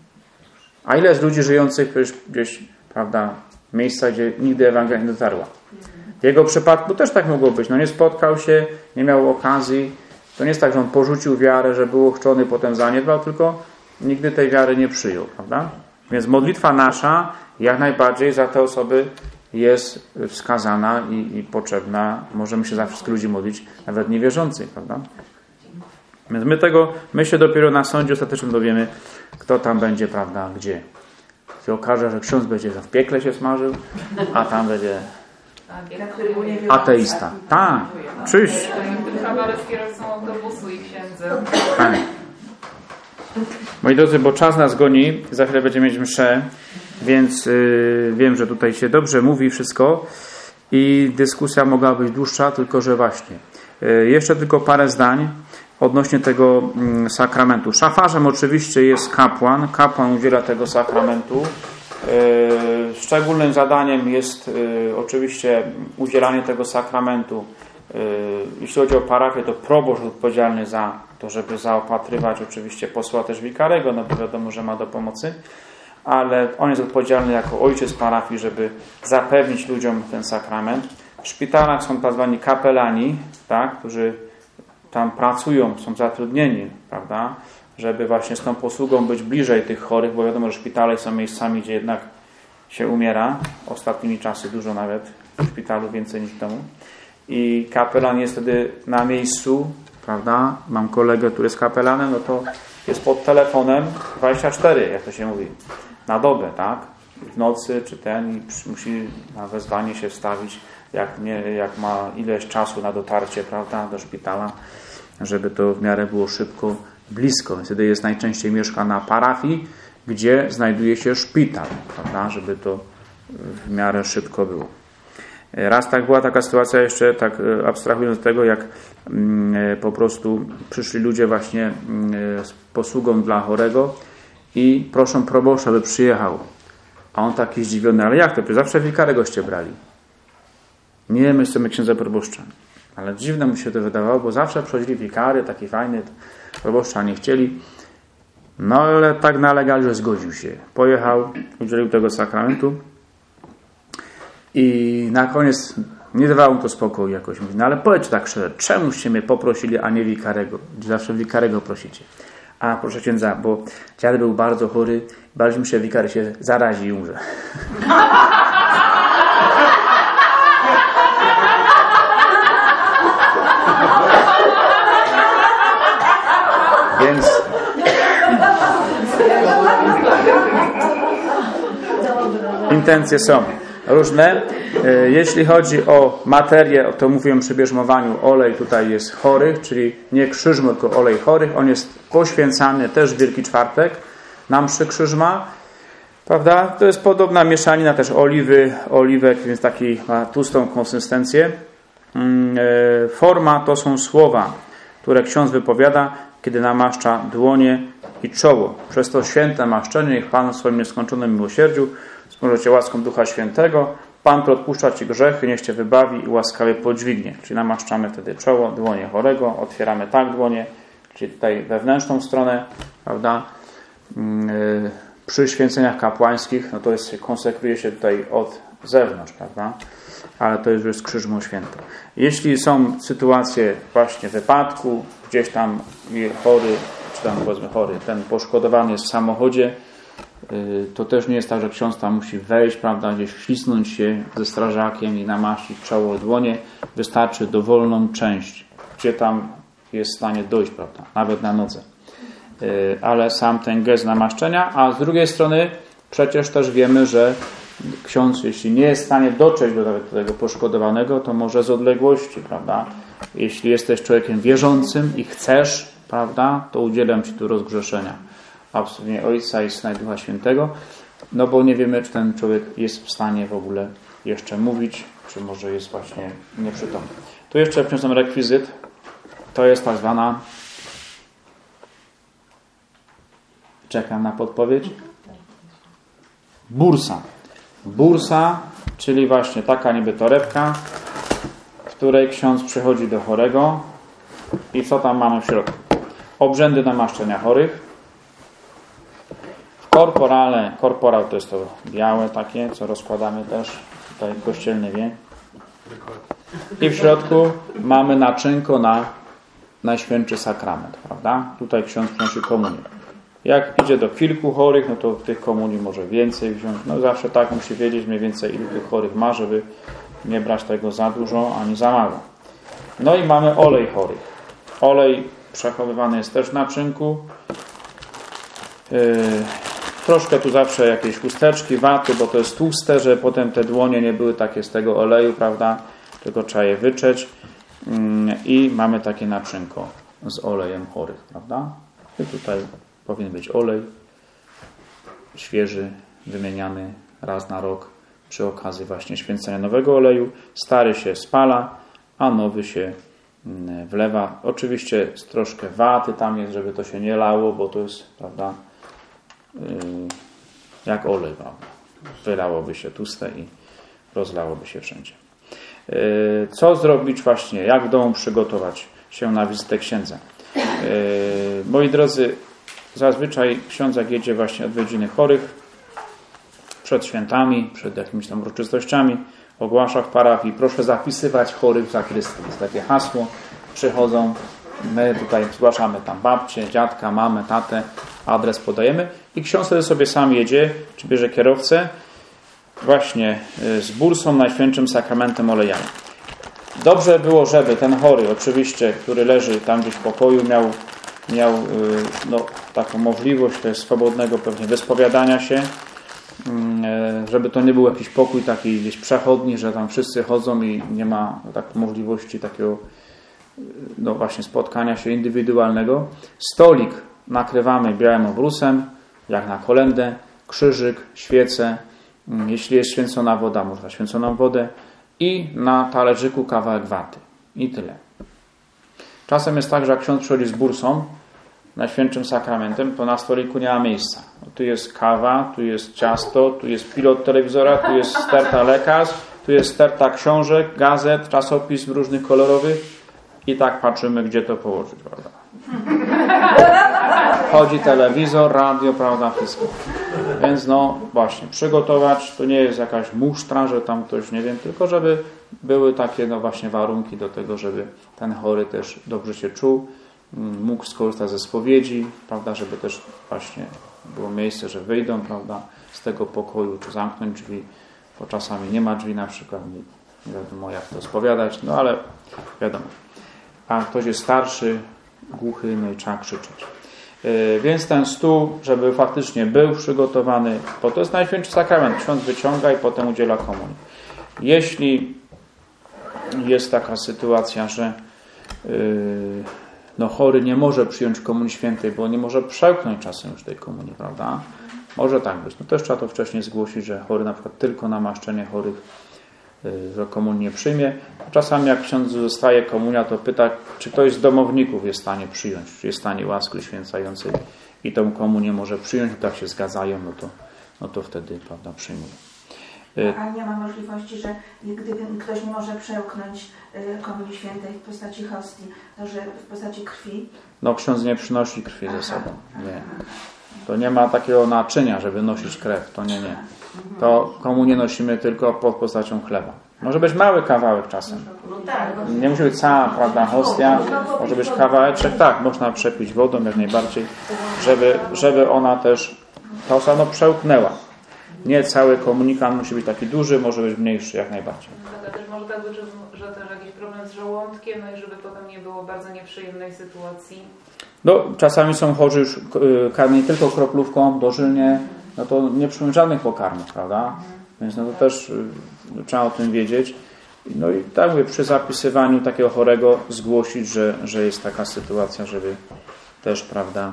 A ile jest ludzi żyjących gdzieś, gdzieś, prawda, w miejscach, gdzie nigdy Ewangelia nie dotarła. W jego przypadku też tak mogło być. No nie spotkał się, nie miał okazji. To nie jest tak, że on porzucił wiarę, że był ochrzczony, potem zaniedbał, tylko nigdy tej wiary nie przyjął, prawda? Więc modlitwa nasza jak najbardziej za te osoby jest wskazana i, i potrzebna. Możemy się za wszystkich ludzi modlić, nawet niewierzących, prawda? Więc my tego, my się dopiero na sądzie ostatecznym dowiemy, kto tam będzie, prawda, gdzie. się okaże, że ksiądz będzie w piekle się smażył, a tam będzie ateista. Tak, oczywiście. Kabaret z kierowcą autobusu i księdzem. Tak. Moi drodzy, bo czas nas goni, za chwilę będziemy mieć mszę, więc yy, wiem, że tutaj się dobrze mówi wszystko i dyskusja mogła być dłuższa, tylko że właśnie. Yy, jeszcze tylko parę zdań odnośnie tego yy, sakramentu. Szafarzem oczywiście jest kapłan. Kapłan udziela tego sakramentu. Yy, szczególnym zadaniem jest yy, oczywiście udzielanie tego sakramentu. Yy, jeśli chodzi o parafię, to proboszcz odpowiedzialny za to, żeby zaopatrywać, oczywiście posła też wikarego, no bo wiadomo, że ma do pomocy, ale on jest odpowiedzialny jako ojciec parafii, żeby zapewnić ludziom ten sakrament. W szpitalach są tak zwani kapelani, tak, którzy tam pracują, są zatrudnieni, prawda, żeby właśnie z tą posługą być bliżej tych chorych, bo wiadomo, że szpitale są miejscami, gdzie jednak się umiera. Ostatnimi czasy dużo nawet w szpitalu, więcej niż w domu. I kapelan jest wtedy na miejscu, prawda? Mam kolegę, który jest kapelanem, no to jest pod telefonem dwadzieścia cztery, jak to się mówi, na dobę, tak? W nocy czy ten i musi na wezwanie się wstawić, jak, nie, jak ma ileś czasu na dotarcie, prawda, do szpitala, żeby to w miarę było szybko, blisko. Wtedy jest najczęściej mieszka na parafii, gdzie znajduje się szpital, prawda, żeby to w miarę szybko było. Raz tak była taka sytuacja, jeszcze tak abstrahując od tego, jak po prostu przyszli ludzie właśnie z posługą dla chorego i proszą proboszcza, by przyjechał. A on taki zdziwiony, ale jak to? Przecież zawsze wikary goście brali. Nie, my chcemy księdza proboszcza. Ale dziwne mu się to wydawało, bo zawsze przychodzili wikary, taki fajny, proboszcza nie chcieli. No ale tak nalegali, że zgodził się. Pojechał, udzielił tego sakramentu. I na koniec nie dawało mu to spokoju jakoś. Mówi, no ale powiedzcie tak szczerze, czemuście mnie poprosili, a nie wikarego? Zawsze wikarego prosicie. A proszę księdza, bo dziad był bardzo chory, baliśmy się, wikary się zarazi i umrze. Więc intencje są różne. Jeśli chodzi o materię, to mówiłem przy bierzmowaniu, olej tutaj jest chorych, czyli nie krzyżmo, tylko olej chorych. On jest poświęcany też w Wielki Czwartek na mszy krzyżma. Prawda? To jest podobna mieszanina też oliwy, oliwek, więc taki ma tłustą konsystencję. Forma to są słowa, które ksiądz wypowiada, kiedy namaszcza dłonie i czoło. Przez to święte maszczenie, niech Pan w swoim nieskończonym miłosierdziu wspomże Cię łaską Ducha Świętego, Pan, który odpuszcza Ci grzechy, niech Cię wybawi i łaskawie podźwignie. Czyli namaszczamy wtedy czoło, dłonie chorego, otwieramy tak dłonie, czyli tutaj wewnętrzną stronę, prawda? Yy, przy święceniach kapłańskich, no to jest, konsekruje się tutaj od zewnątrz, prawda? Ale to już jest krzyżmo święte. Jeśli są sytuacje właśnie wypadku, gdzieś tam chory, czy tam powiedzmy chory, ten poszkodowany jest w samochodzie, to też nie jest tak, że ksiądz tam musi wejść, prawda, gdzieś wślizgnąć się ze strażakiem i namaścić czoło, dłonie. Wystarczy dowolną część, gdzie tam jest w stanie dojść, prawda, nawet na nodze. Ale sam ten gest namaszczenia, a z drugiej strony przecież też wiemy, że ksiądz, jeśli nie jest w stanie dotrzeć do tego poszkodowanego, to może z odległości, prawda. Jeśli jesteś człowiekiem wierzącym i chcesz, prawda, to udzielam Ci tu rozgrzeszenia. Absolutnie Ojca i Syna i Ducha Świętego, no bo nie wiemy, czy ten człowiek jest w stanie w ogóle jeszcze mówić, czy może jest właśnie nieprzytomny. Tu jeszcze wniosłem rekwizyt. To jest tak zwana, czekam na podpowiedź, bursa. Bursa, czyli właśnie taka niby torebka, w której ksiądz przychodzi do chorego i co tam mamy w środku? Obrzędy namaszczenia chorych. Korporale, korporał to jest to białe takie, co rozkładamy też, tutaj kościelny wie. I w środku mamy naczynko na Najświętszy Sakrament, prawda? Tutaj ksiądz przynosi komunię. Jak idzie do kilku chorych, no to tych komunii może więcej wziąć. No zawsze tak musi wiedzieć mniej więcej, ilu tych chorych ma, żeby nie brać tego za dużo, ani za mało. No i mamy olej chorych. Olej przechowywany jest też w naczynku. Yy, troszkę tu zawsze jakieś chusteczki, waty, bo to jest tłuste, że potem te dłonie nie były takie z tego oleju, prawda, tylko trzeba je wyczeć. I mamy takie naczynko z olejem chorych, prawda? I tutaj powinien być olej świeży, wymieniany raz na rok przy okazji właśnie święcenia nowego oleju. Stary się spala, a nowy się wlewa. Oczywiście troszkę waty tam jest, żeby to się nie lało, bo to jest, prawda, jak olej, prawda? Wylałoby się tłuste i rozlałoby się wszędzie. Co zrobić właśnie, jak w domu przygotować się na wizytę księdza? Moi drodzy, zazwyczaj ksiądz jak jedzie właśnie odwiedziny chorych przed świętami, przed jakimiś tam uroczystościami, ogłasza w parafii, proszę zapisywać chorych w zakrystii. Jest takie hasło, przychodzą, my tutaj zgłaszamy tam babcię, dziadka, mamę, tatę, adres podajemy i ksiądz wtedy sobie sam jedzie, czy bierze kierowcę właśnie z bursą, Najświętszym Sakramentem olejami. Dobrze było, żeby ten chory oczywiście, który leży tam gdzieś w pokoju, miał, miał no, taką możliwość też swobodnego pewnie wyspowiadania się, żeby to nie był jakiś pokój taki gdzieś przechodni, że tam wszyscy chodzą i nie ma tak możliwości takiego no właśnie spotkania się indywidualnego. Stolik nakrywamy białym obrusem, jak na kolędę, krzyżyk, świece, jeśli jest święcona woda, można święconą wodę i na talerzyku kawałek waty. I tyle. Czasem jest tak, że jak ksiądz przychodzi z bursą, Najświętszym Sakramentem, to na stoliku nie ma miejsca. Tu jest kawa, tu jest ciasto, tu jest pilot telewizora, tu jest sterta lekarz, tu jest sterta książek, gazet, czasopism różnych kolorowych i tak patrzymy, gdzie to położyć, prawda? Chodzi telewizor, radio, prawda, wszystko. Więc no właśnie, przygotować, to nie jest jakaś musztra, że tam ktoś, nie wiem, tylko żeby były takie no właśnie warunki do tego, żeby ten chory też dobrze się czuł, mógł skorzystać ze spowiedzi, prawda, żeby też właśnie było miejsce, że wyjdą, prawda, z tego pokoju, czy zamknąć drzwi, bo czasami nie ma drzwi na przykład, nie, nie wiadomo jak to spowiadać, no ale wiadomo. A ktoś jest starszy, głuchy, no i trzeba krzyczeć. Yy, więc ten stół, żeby faktycznie był przygotowany, bo to jest Najświętszy Sakrament, ksiądz wyciąga i potem udziela komunii. Jeśli jest taka sytuacja, że yy, no chory nie może przyjąć Komunii Świętej, bo nie może przełknąć czasem już tej komunii, prawda? Może tak być. No też trzeba to wcześniej zgłosić, że chory na przykład tylko namaszczenie chorych, że komunii nie przyjmie. Czasami jak ksiądz zostaje komunia, to pyta, czy ktoś z domowników jest w stanie przyjąć, czy jest w stanie łaski święcającej i tą komunię może przyjąć, i tak się zgadzają, no to, no to wtedy, prawda, przyjmuje. A nie ma możliwości, że gdyby ktoś nie może przełknąć Komunii Świętej w postaci hostii, to że w postaci krwi? No ksiądz nie przynosi krwi ze sobą. Nie. To nie ma takiego naczynia, żeby nosić krew. To nie, nie. To komunię nosimy tylko pod postacią chleba. Może być mały kawałek czasem. Nie musi być cała, prawda, hostia. Może być kawałeczek. Tak, można przepić wodą jak najbardziej, żeby, żeby ona też ta osoba no, przełknęła. Nie cały komunikat musi być taki duży, może być mniejszy jak najbardziej. No, też może tak być, że, że też jakiś problem z żołądkiem, no i żeby potem nie było bardzo nieprzyjemnej sytuacji. No, czasami są chorzy już karmieni tylko kroplówką, dożylnie, no to nie przyjmują żadnych pokarmów, prawda? Mhm. Więc no to też no, trzeba o tym wiedzieć. No i tak mówię, przy zapisywaniu takiego chorego zgłosić, że, że jest taka sytuacja, żeby też, prawda,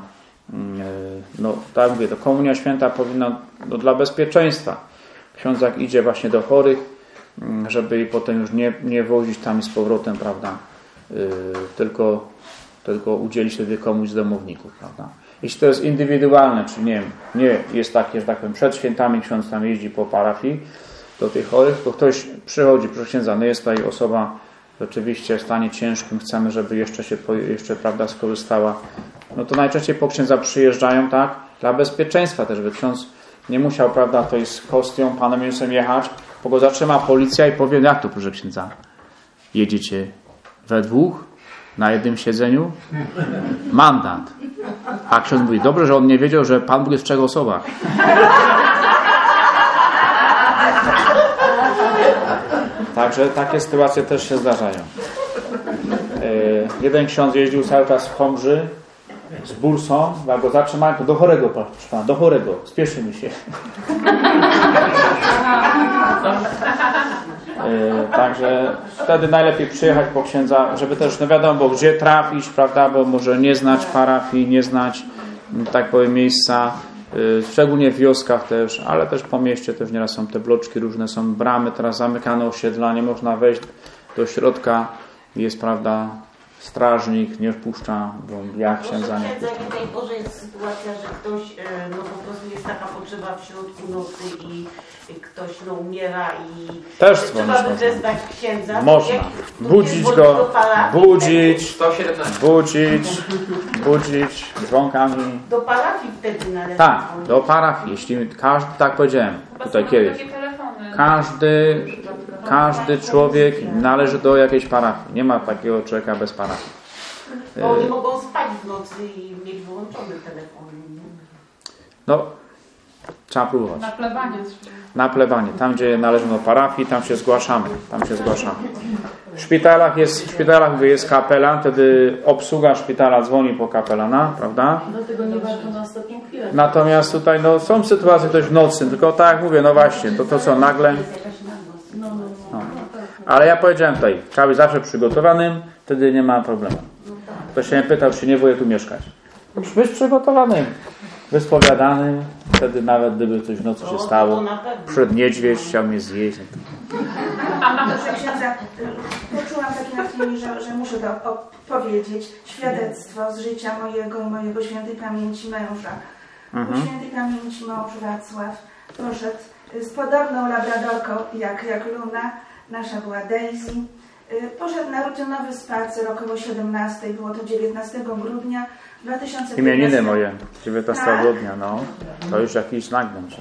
no tak mówię, to Komunia Święta powinna no, dla bezpieczeństwa. Ksiądz jak idzie właśnie do chorych, żeby i potem już nie, nie wozić tam z powrotem, prawda, yy, tylko, tylko udzielić wtedy komuś z domowników, prawda. Jeśli to jest indywidualne, czy nie, nie jest takie, że tak powiem, przed świętami ksiądz tam jeździ po parafii do tych chorych, to ktoś przychodzi, proszę księdza, no jest tutaj osoba rzeczywiście w stanie ciężkim, chcemy, żeby jeszcze się, jeszcze, prawda, skorzystała. No to najczęściej po księdza przyjeżdżają, tak, dla bezpieczeństwa też, żeby ksiądz nie musiał, prawda, to jest hostią, panem Jezusem jechać, bo go zatrzyma policja i powie, jak to, proszę księdza, jedziecie we dwóch, na jednym siedzeniu, mandat. A ksiądz mówi, dobrze, że on nie wiedział, że Pan Bóg jest w trzech osobach. Także takie sytuacje też się zdarzają. Jeden ksiądz jeździł cały czas w Chomży z bursą, jak go zatrzymałem, to do chorego, proszę pana, do chorego, spieszymy się. Yy, także wtedy najlepiej przyjechać po księdza, żeby też, no wiadomo, bo gdzie trafić, prawda, bo może nie znać parafii, nie znać, tak powiem, miejsca, yy, szczególnie w wioskach też, ale też po mieście też nieraz są te bloczki różne, są bramy, teraz zamykane osiedla, nie można wejść do środka, jest, prawda, strażnik nie wpuszcza, bo ja księdza nie wpuszczam. Nie daj Boże jest sytuacja, że ktoś, no po prostu jest taka potrzeba w środku nocy i ktoś no umiera i też trzeba wezwać księdza. Można. Jak, budzić go, budzić, sto siedemnaście. budzić, budzić dzwonkami. Do parafii wtedy należy. Tak, do parafii. Jeśli każdy, tak powiedziałem tutaj kiedyś, każdy, każdy człowiek należy do jakiejś parafii. Nie ma takiego człowieka bez parafii. Bo oni mogą spać w nocy i mieć wyłączony telefon. No, trzeba próbować. Na plebanie. Na plebanie. Tam, gdzie należy do parafii, tam się zgłaszamy. Tam się zgłaszamy. W szpitalach jest, w szpitalach jest kapelan, wtedy obsługa szpitala dzwoni po kapelana, prawda? Dlatego nie warto na ostatnią chwilę. Natomiast tutaj no, są sytuacje też w nocy, tylko tak jak mówię, no właśnie, to to co nagle. No. Ale ja powiedziałem tutaj, trzeba być zawsze przygotowanym, wtedy nie ma problemu. Ktoś się mnie pytał, czy nie wolę tu mieszkać. Już być przygotowanym, wyspowiadanym, wtedy nawet gdyby coś w nocy się stało, przed niedźwiedź chciał mnie zjeść. Proszę księdza, poczułam takie natchnienie, że, że muszę to powiedzieć. Świadectwo z życia mojego i mojego świętej pamięci męża. Mhm. Świętej pamięci mąż Wacław poszedł z podobną labradorką jak, jak Luna, nasza była Daisy. Poszedł na rutynowy spacer około siedemnastej, było to dziewiętnastego grudnia dwa tysiące piętnastego. Imieniny moje, dziewiętnastego grudnia, no. To już jakiś znak będzie.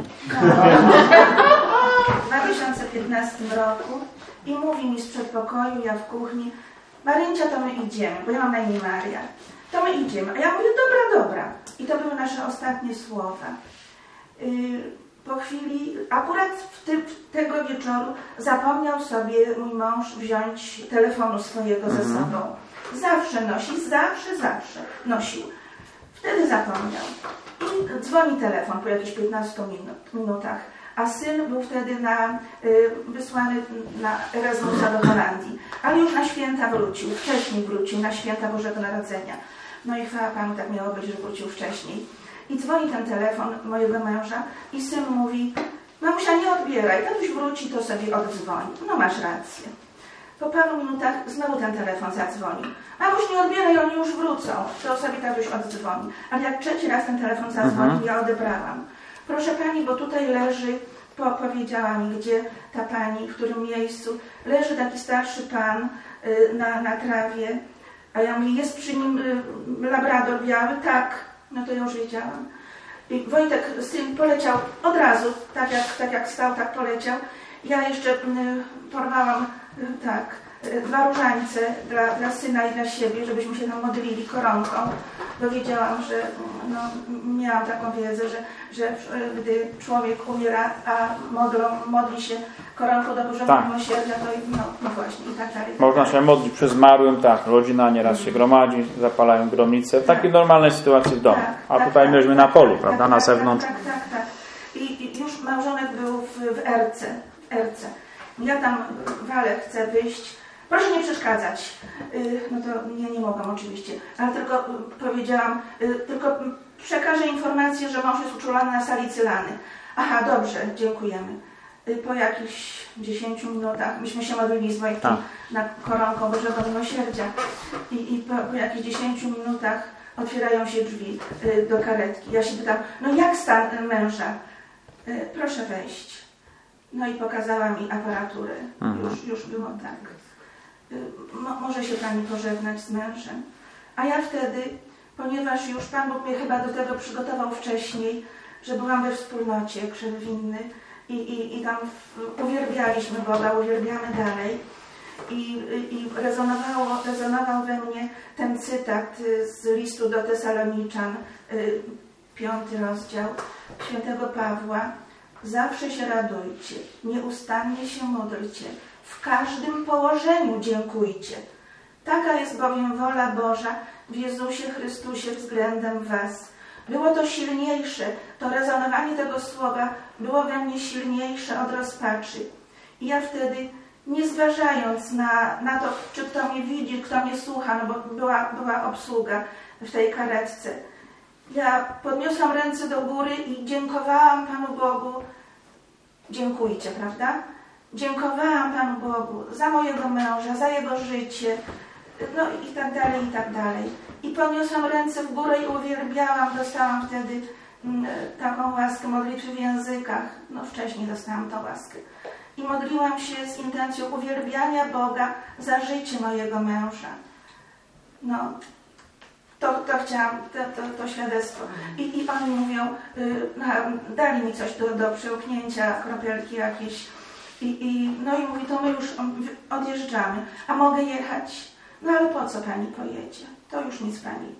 W dwa tysiące piętnastym roku i mówi mi z przedpokoju, ja w kuchni: Maryncia, to my idziemy, bo ja mam na imię Maria. To my idziemy. A ja mówię: dobra, dobra. I to były nasze ostatnie słowa. Yy, po chwili, akurat w ty, tego wieczoru zapomniał sobie mój mąż wziąć telefonu swojego ze sobą. Zawsze nosi, zawsze, zawsze nosił. Wtedy zapomniał. I dzwoni telefon po jakichś piętnastu minut, minutach. A syn był wtedy na, y, wysłany na Erasmusa do Holandii. Ale już na święta wrócił. Wcześniej wrócił, na święta Bożego Narodzenia. No i chwała Panu, tak miało być, że wrócił wcześniej. I dzwoni ten telefon mojego męża i syn mówi: mamusia, nie odbieraj, tatuś wróci, to sobie oddzwoni. No masz rację. Po paru minutach znowu ten telefon zadzwoni. Mamuś, nie odbieraj, oni już wrócą, to sobie tatuś oddzwoni. Ale jak trzeci raz ten telefon zadzwonił, mhm. ja odebrałam. Proszę pani, bo tutaj leży, po, powiedziała mi, gdzie ta pani, w którym miejscu, leży taki starszy pan y, na, na trawie. A ja mówię: jest przy nim y, labrador biały? Tak. No to ja już wiedziałam. I Wojtek, syn, poleciał od razu, tak jak, tak jak stał, tak poleciał. Ja jeszcze y, porwałam y, tak, y, dwa różańce dla, dla syna i dla siebie, żebyśmy się tam modlili koronką. Bo wiedziałam, że no, miałam taką wiedzę, że, że y, gdy człowiek umiera, a modlą, modli się koronką do Bożego tak. Miłosierdzia, to no, no właśnie i tak dalej. Można się modlić przy zmarłym, tak. Rodzina nieraz się gromadzi, zapalają gromnice. W takiej normalnej sytuacji w domu. Tak, a tak, tutaj tak, myśmy tak, na polu, tak, prawda? Tak, na tak, zewnątrz. Tak, tak, tak. I, I już małżonek był w, w Erce. Erce. Ja tam walę, chcę wyjść. Proszę nie przeszkadzać. Yy, no to nie, nie mogłam oczywiście. Ale tylko y, powiedziałam, y, tylko przekażę informację, że mąż jest uczulony na sali Cylany. Aha, dobrze, dziękujemy. Y, po jakichś dziesięciu minutach, myśmy się modlili z Wojtkiem tak. na koronką Bożego Miłosierdzia. I, i po, po jakichś dziesięciu minutach otwierają się drzwi y, do karetki. Ja się pytam: no jak stan męża? Y, proszę wejść. No i pokazała mi aparaturę. Mhm. Już, już było tak. Mo, może się pani pożegnać z mężem. A ja wtedy, ponieważ już Pan Bóg mnie chyba do tego przygotował wcześniej, że byłam we wspólnocie Krzew Winny i, i, i tam w, uwielbialiśmy Boga, uwielbiamy dalej. I, i rezonowało, rezonował we mnie ten cytat z listu do Tesaloniczan, piąty rozdział, świętego Pawła: zawsze się radujcie, nieustannie się módlcie, w każdym położeniu dziękujcie. Taka jest bowiem wola Boża w Jezusie Chrystusie względem was. Było to silniejsze, to rezonowanie tego słowa było we mnie silniejsze od rozpaczy. I ja wtedy, nie zważając na, na to, czy kto mnie widzi, kto mnie słucha, no bo była, była obsługa w tej karetce, ja podniosłam ręce do góry i dziękowałam Panu Bogu. Dziękujcie, prawda? Dziękowałam Panu Bogu za mojego męża, za jego życie, no i tak dalej, i tak dalej. I podniosłam ręce w górę i uwielbiałam. Dostałam wtedy mm, taką łaskę modlitwy w językach. No wcześniej dostałam tą łaskę. I modliłam się z intencją uwielbiania Boga za życie mojego męża. No, to, to chciałam, to, to, to świadectwo. I, i oni mówią, y, dali mi coś do, do przełknięcia, kropelki jakieś. I, i, no i mówi, to my już odjeżdżamy. A mogę jechać? No ale po co pani pojedzie? To już nic pani.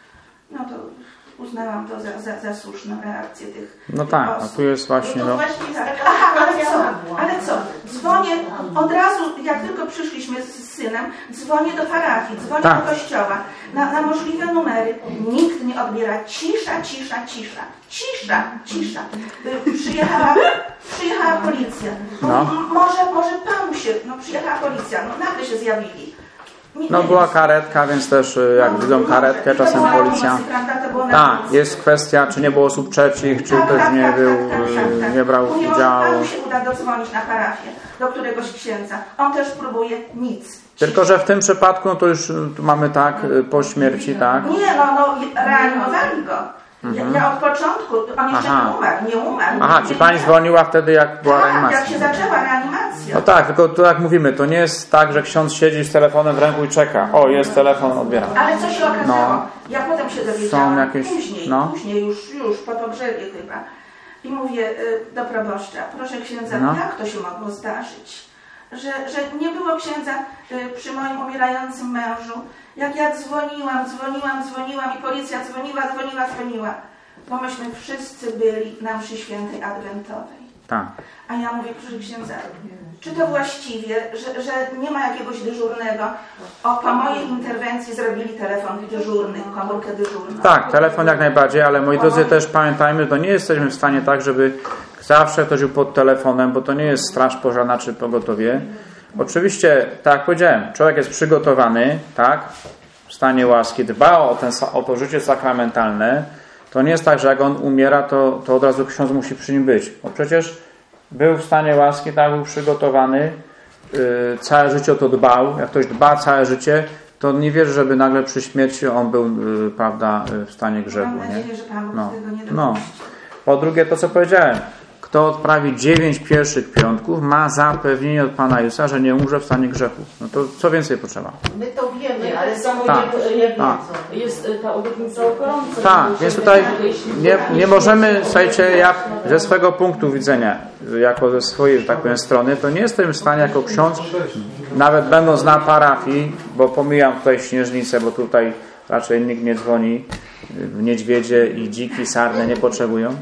No to uznałam to za, za, za słuszną reakcję tych No tak, osób. a tu jest właśnie... No, No... właśnie tak. Aha, ale co? Ale co? Dzwonię od razu, jak tylko przyszliśmy z synem, dzwonię do parafii, dzwonię Tak. do kościoła, na, na możliwe numery. Nikt nie odbiera. Cisza, cisza, cisza. Cisza, cisza. Y, Przyjechała, przyjechała policja. No. M- może, może pan się, no przyjechała policja, no nagle się zjawili. Nie, No nie była jest. karetka, więc też y, jak No, widzą może. karetkę, I to czasem była na policja... ulicy, prawda? To było na Tak, ulicy. jest kwestia, czy nie było osób trzecich, czy Tak, ktoś tak, nie tak, był, tak, tak, y, tak. nie brał Mówi, może udziału. panu się uda dodzwonić na parafię do któregoś księdza. On też próbuje nic. Tylko, że w tym przypadku no to już y, tu mamy tak, y, po śmierci, tak? Nie, no, no reanimowali go. Ja, ja od początku, on jeszcze Aha. nie umarł, nie umarł. Aha, nie, czy pani nie. dzwoniła wtedy, jak była Tak, jak się reanimacja? zaczęła reanimacja. No tak, tylko to jak mówimy, to nie jest tak, że ksiądz siedzi z telefonem w ręku i czeka. O, jest telefon, odbiera. Ale co się okazało? No. Ja potem się dowiedziałam, Są jakieś- później, no. później już, już po pogrzebie chyba. I mówię y, do proboszcza, proszę księdza, No. jak to się mogło zdarzyć? Że, że nie było księdza y, przy moim umierającym mężu. Jak ja dzwoniłam, dzwoniłam, dzwoniłam i policja dzwoniła, dzwoniła, dzwoniła. Bo myśmy wszyscy byli na mszy świętej adwentowej. Tak. A ja mówię, proszę księdza, czy to właściwie, że, że nie ma jakiegoś dyżurnego? O, po mojej interwencji zrobili telefon dyżurny, komórkę dyżurną. Tak, telefon jak najbardziej, ale moi drodzy też pamiętajmy, to nie jesteśmy w stanie tak, żeby zawsze ktoś był pod telefonem, bo to nie jest straż pożarna czy pogotowie. Oczywiście, tak jak powiedziałem, człowiek jest przygotowany, tak, w stanie łaski, dba o, ten, o to życie sakramentalne. To nie jest tak, że jak on umiera, to, to od razu ksiądz musi przy nim być. Bo przecież był w stanie łaski, tak, był przygotowany, yy, całe życie o to dbał. Jak ktoś dba całe życie, to nie wierzę, żeby nagle przy śmierci on był, yy, prawda, yy, w stanie grzechu. Mam Nie? nadzieję, że Pan Bóg No. tego nie dopuści. No. Po drugie, to co powiedziałem, kto odprawi dziewięć pierwszych piątków, ma zapewnienie od Pana Jezusa, że nie umrze w stanie grzechu. No to co więcej potrzeba? My to wiemy, Nie, ale ale samo Tak. nie, nie Tak. jest y, ta obietnica o koronce. Tak, Że więc musimy- tutaj nie, nie możemy, słuchajcie, jak ze swego punktu widzenia, jako ze swojej, że tak powiem, strony, to nie jestem w stanie jako ksiądz, nawet będąc na parafii, bo pomijam tutaj Śnieżnicę, bo tutaj raczej nikt nie dzwoni, niedźwiedzie i dziki, sarny nie potrzebują,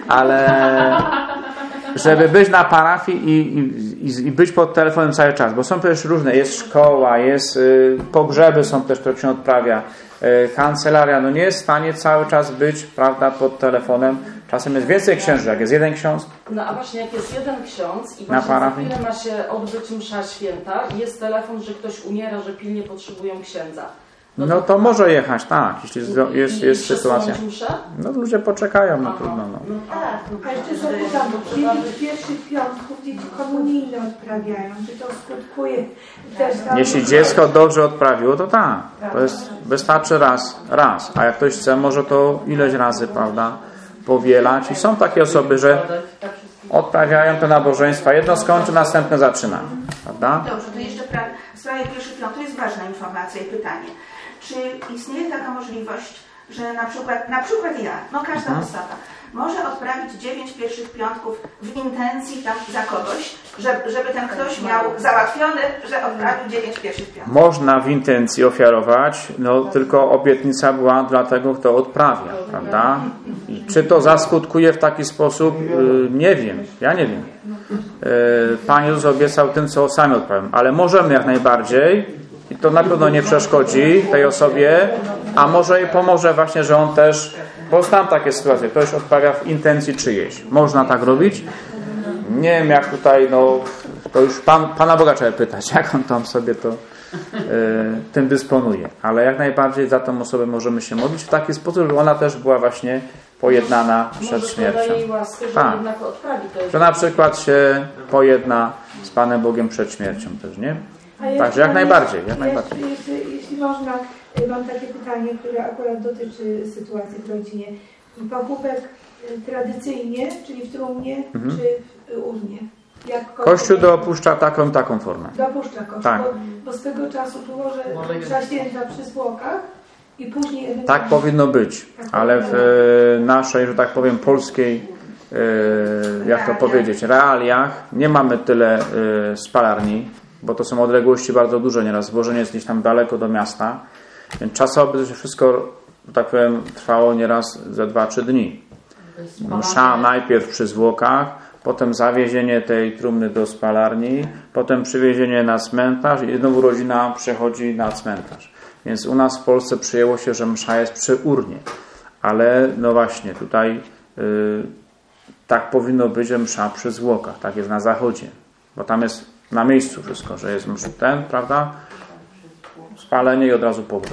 ale żeby być na parafii i, i, i być pod telefonem cały czas, bo są też różne, jest szkoła, jest y, pogrzeby są też, które się odprawia, y, kancelaria, no nie jest w stanie cały czas być, prawda, pod telefonem. Czasem jest więcej księży, jak jest jeden ksiądz. No a właśnie jak jest jeden ksiądz i Na właśnie za parafii? chwilę ma się odbyć msza święta i jest telefon, że ktoś umiera, że pilnie potrzebują księdza. No to może jechać, tak, jeśli I- jest, i- jest i sytuacja. przesunąć mszę? No ludzie poczekają, no Aha. trudno. No. No tak. A jeszcze zapytam, dziewięć pierwszych piątków dzieci komunijne odprawiają. Czy to skutkuje też tam... Jeśli dziecko dobrze odprawiło, to tak. To jest, wystarczy raz, raz. A jak ktoś chce, może to ileś razy, prawda, powielać. I są takie osoby, że odprawiają te nabożeństwa. Jedno skończy, następne zaczyna. Prawda? Dobrze, to jeszcze pra- w sprawie pierwszych piąt, to jest ważna informacja i pytanie. Czy istnieje taka możliwość, że na przykład, na przykład ja, no każda Mhm. osoba, może odprawić dziewięć pierwszych piątków w intencji tam za kogoś, żeby, żeby ten ktoś miał załatwione, że odprawił dziewięć pierwszych piątków? Można w intencji ofiarować, no tylko obietnica była dla tego, kto odprawia, prawda? I czy to zaskutkuje w taki sposób? Yy, nie wiem, ja nie wiem. Yy, Pan Jezus obiecał tym, co sami odprawią, ale możemy jak najbardziej i to na pewno nie przeszkodzi tej osobie, a może jej pomoże właśnie, że on też, bo znam takie sytuacje, ktoś odprawia w intencji czyjejś. Można tak robić? Nie wiem jak tutaj, no to już Pan, Pana Boga trzeba pytać, jak on tam sobie to y, tym dysponuje. Ale jak najbardziej za tą osobę możemy się modlić w taki sposób, żeby ona też była właśnie pojednana przed śmiercią. Jej łaskę, że Tak. jednak odprawi to. Że na przykład się pojedna z Panem Bogiem przed śmiercią też, nie? A jeszcze Także jak mam- najbardziej, jak jeszcze, najbardziej. Jeszcze, jeśli można, y, mam takie pytanie, które akurat dotyczy sytuacji w rodzinie. Pochówek y, tradycyjnie, czyli w trumnie, Mhm. czy w y, urnie? Jak Kościół dopuszcza taką, taką formę. Dopuszcza Kościół, Tak. bo, bo swego czasu było, że msza święta przy zwłokach i później... Tak ewentualnie- powinno być, ale w e, naszej, że tak powiem, polskiej, e, jak to powiedzieć, realiach nie mamy tyle e, spalarni, bo to są odległości bardzo duże nieraz. Zwożenie jest gdzieś tam daleko do miasta, więc czasowo to się wszystko, że tak powiem, trwało nieraz ze dwa trzy dni. Msza najpierw przy zwłokach, potem zawiezienie tej trumny do spalarni, potem przywiezienie na cmentarz i znowu rodzina przechodzi na cmentarz. Więc u nas w Polsce przyjęło się, że msza jest przy urnie. Ale no właśnie, tutaj yy, tak powinno być, że msza przy zwłokach. Tak jest na zachodzie. Bo tam jest na miejscu wszystko, że jest msz ten, prawda? Spalenie i od razu pogrzeb.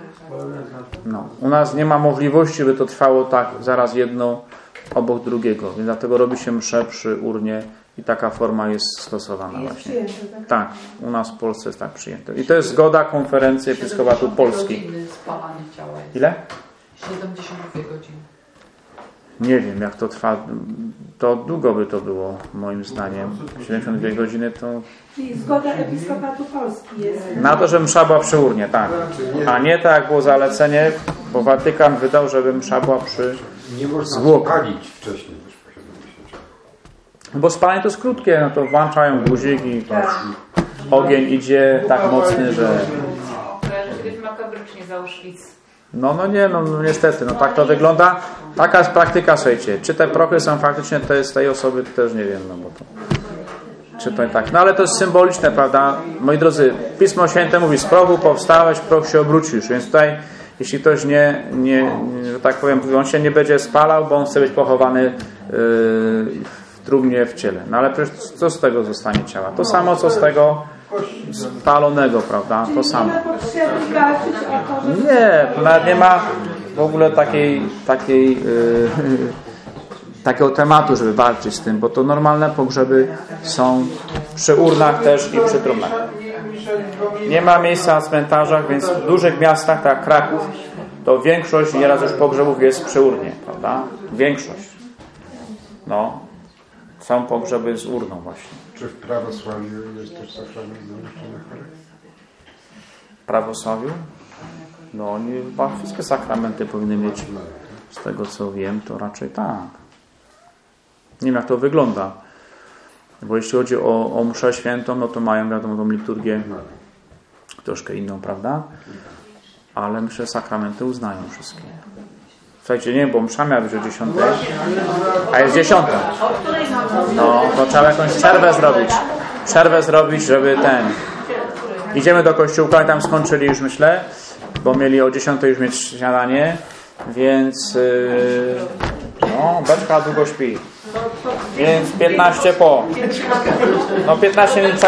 No. U nas nie ma możliwości, żeby to trwało tak zaraz jedno obok drugiego. Więc dlatego robi się mszę przy urnie i taka forma jest stosowana Jest właśnie. przyjęte, tak? Tak, u nas w Polsce jest tak przyjęte. I to jest zgoda Konferencji Episkopatu Polski. Godziny spalanie ciała jest. Ile? siedemdziesiąt dwie godziny. Nie wiem, jak to trwa. To długo by to było, moim zdaniem. siedemdziesiąt dwie godziny to... Czyli zgoda Episkopatu Polski jest. Na to, że msza była przy urnie, tak. A nie tak jak było zalecenie, bo Watykan wydał, żeby msza była przy Nie można zwłokach. spalić wcześniej niż po siedemdziesięciu. Bo spalanie to jest krótkie, no to włączają guzik i to ogień idzie tak mocny, że... Kojarzy się być makabrycznie za Auschwitz. No, no nie, no, no niestety, no tak to wygląda. Taka jest praktyka, słuchajcie. Czy te prochy są faktycznie te z tej osoby, to też nie wiem, no bo to... Czy to tak. No ale to jest symboliczne, prawda? Moi drodzy, Pismo Święte mówi, z prochu powstałeś, w proch się obrócisz. Więc tutaj, jeśli ktoś nie, nie, nie że tak powiem, on się nie będzie spalał, bo on chce być pochowany yy, w trumnie w ciele. No ale przecież co z tego zostanie ciała? To samo, co z tego spalonego, prawda? To samo. Nie ma potrzeby walczyć o to, żeby... Nie, to nawet nie ma w ogóle takiej, takiej yy, takiego tematu, żeby walczyć z tym, bo to normalne pogrzeby są przy urnach też i przy trumnach. Nie ma miejsca na cmentarzach, więc w dużych miastach, tak jak Kraków, to większość nieraz już pogrzebów jest przy urnie, prawda? Większość. No, są pogrzeby z urną właśnie. Czy w prawosławiu jest też sakrament zamieszczenia chorych? W prawosławiu? No oni chyba wszystkie sakramenty powinny mieć, z tego co wiem, to raczej tak. Nie wiem jak to wygląda. Bo jeśli chodzi o, o mszę świętą, no to mają wiadomo tą liturgię troszkę inną, prawda? Ale myślę, że sakramenty uznają wszystkie. Słuchajcie, nie wiem, bo msza miała być o dziesiątej, a jest dziesiąta. No, to trzeba jakąś przerwę zrobić. Przerwę zrobić, żeby ten... Idziemy do kościółka i tam skończyli już, myślę, bo mieli o dziesiątej już mieć śniadanie, więc yy, no, beczka długo śpi. Więc piętnaście po. No piętnaście minut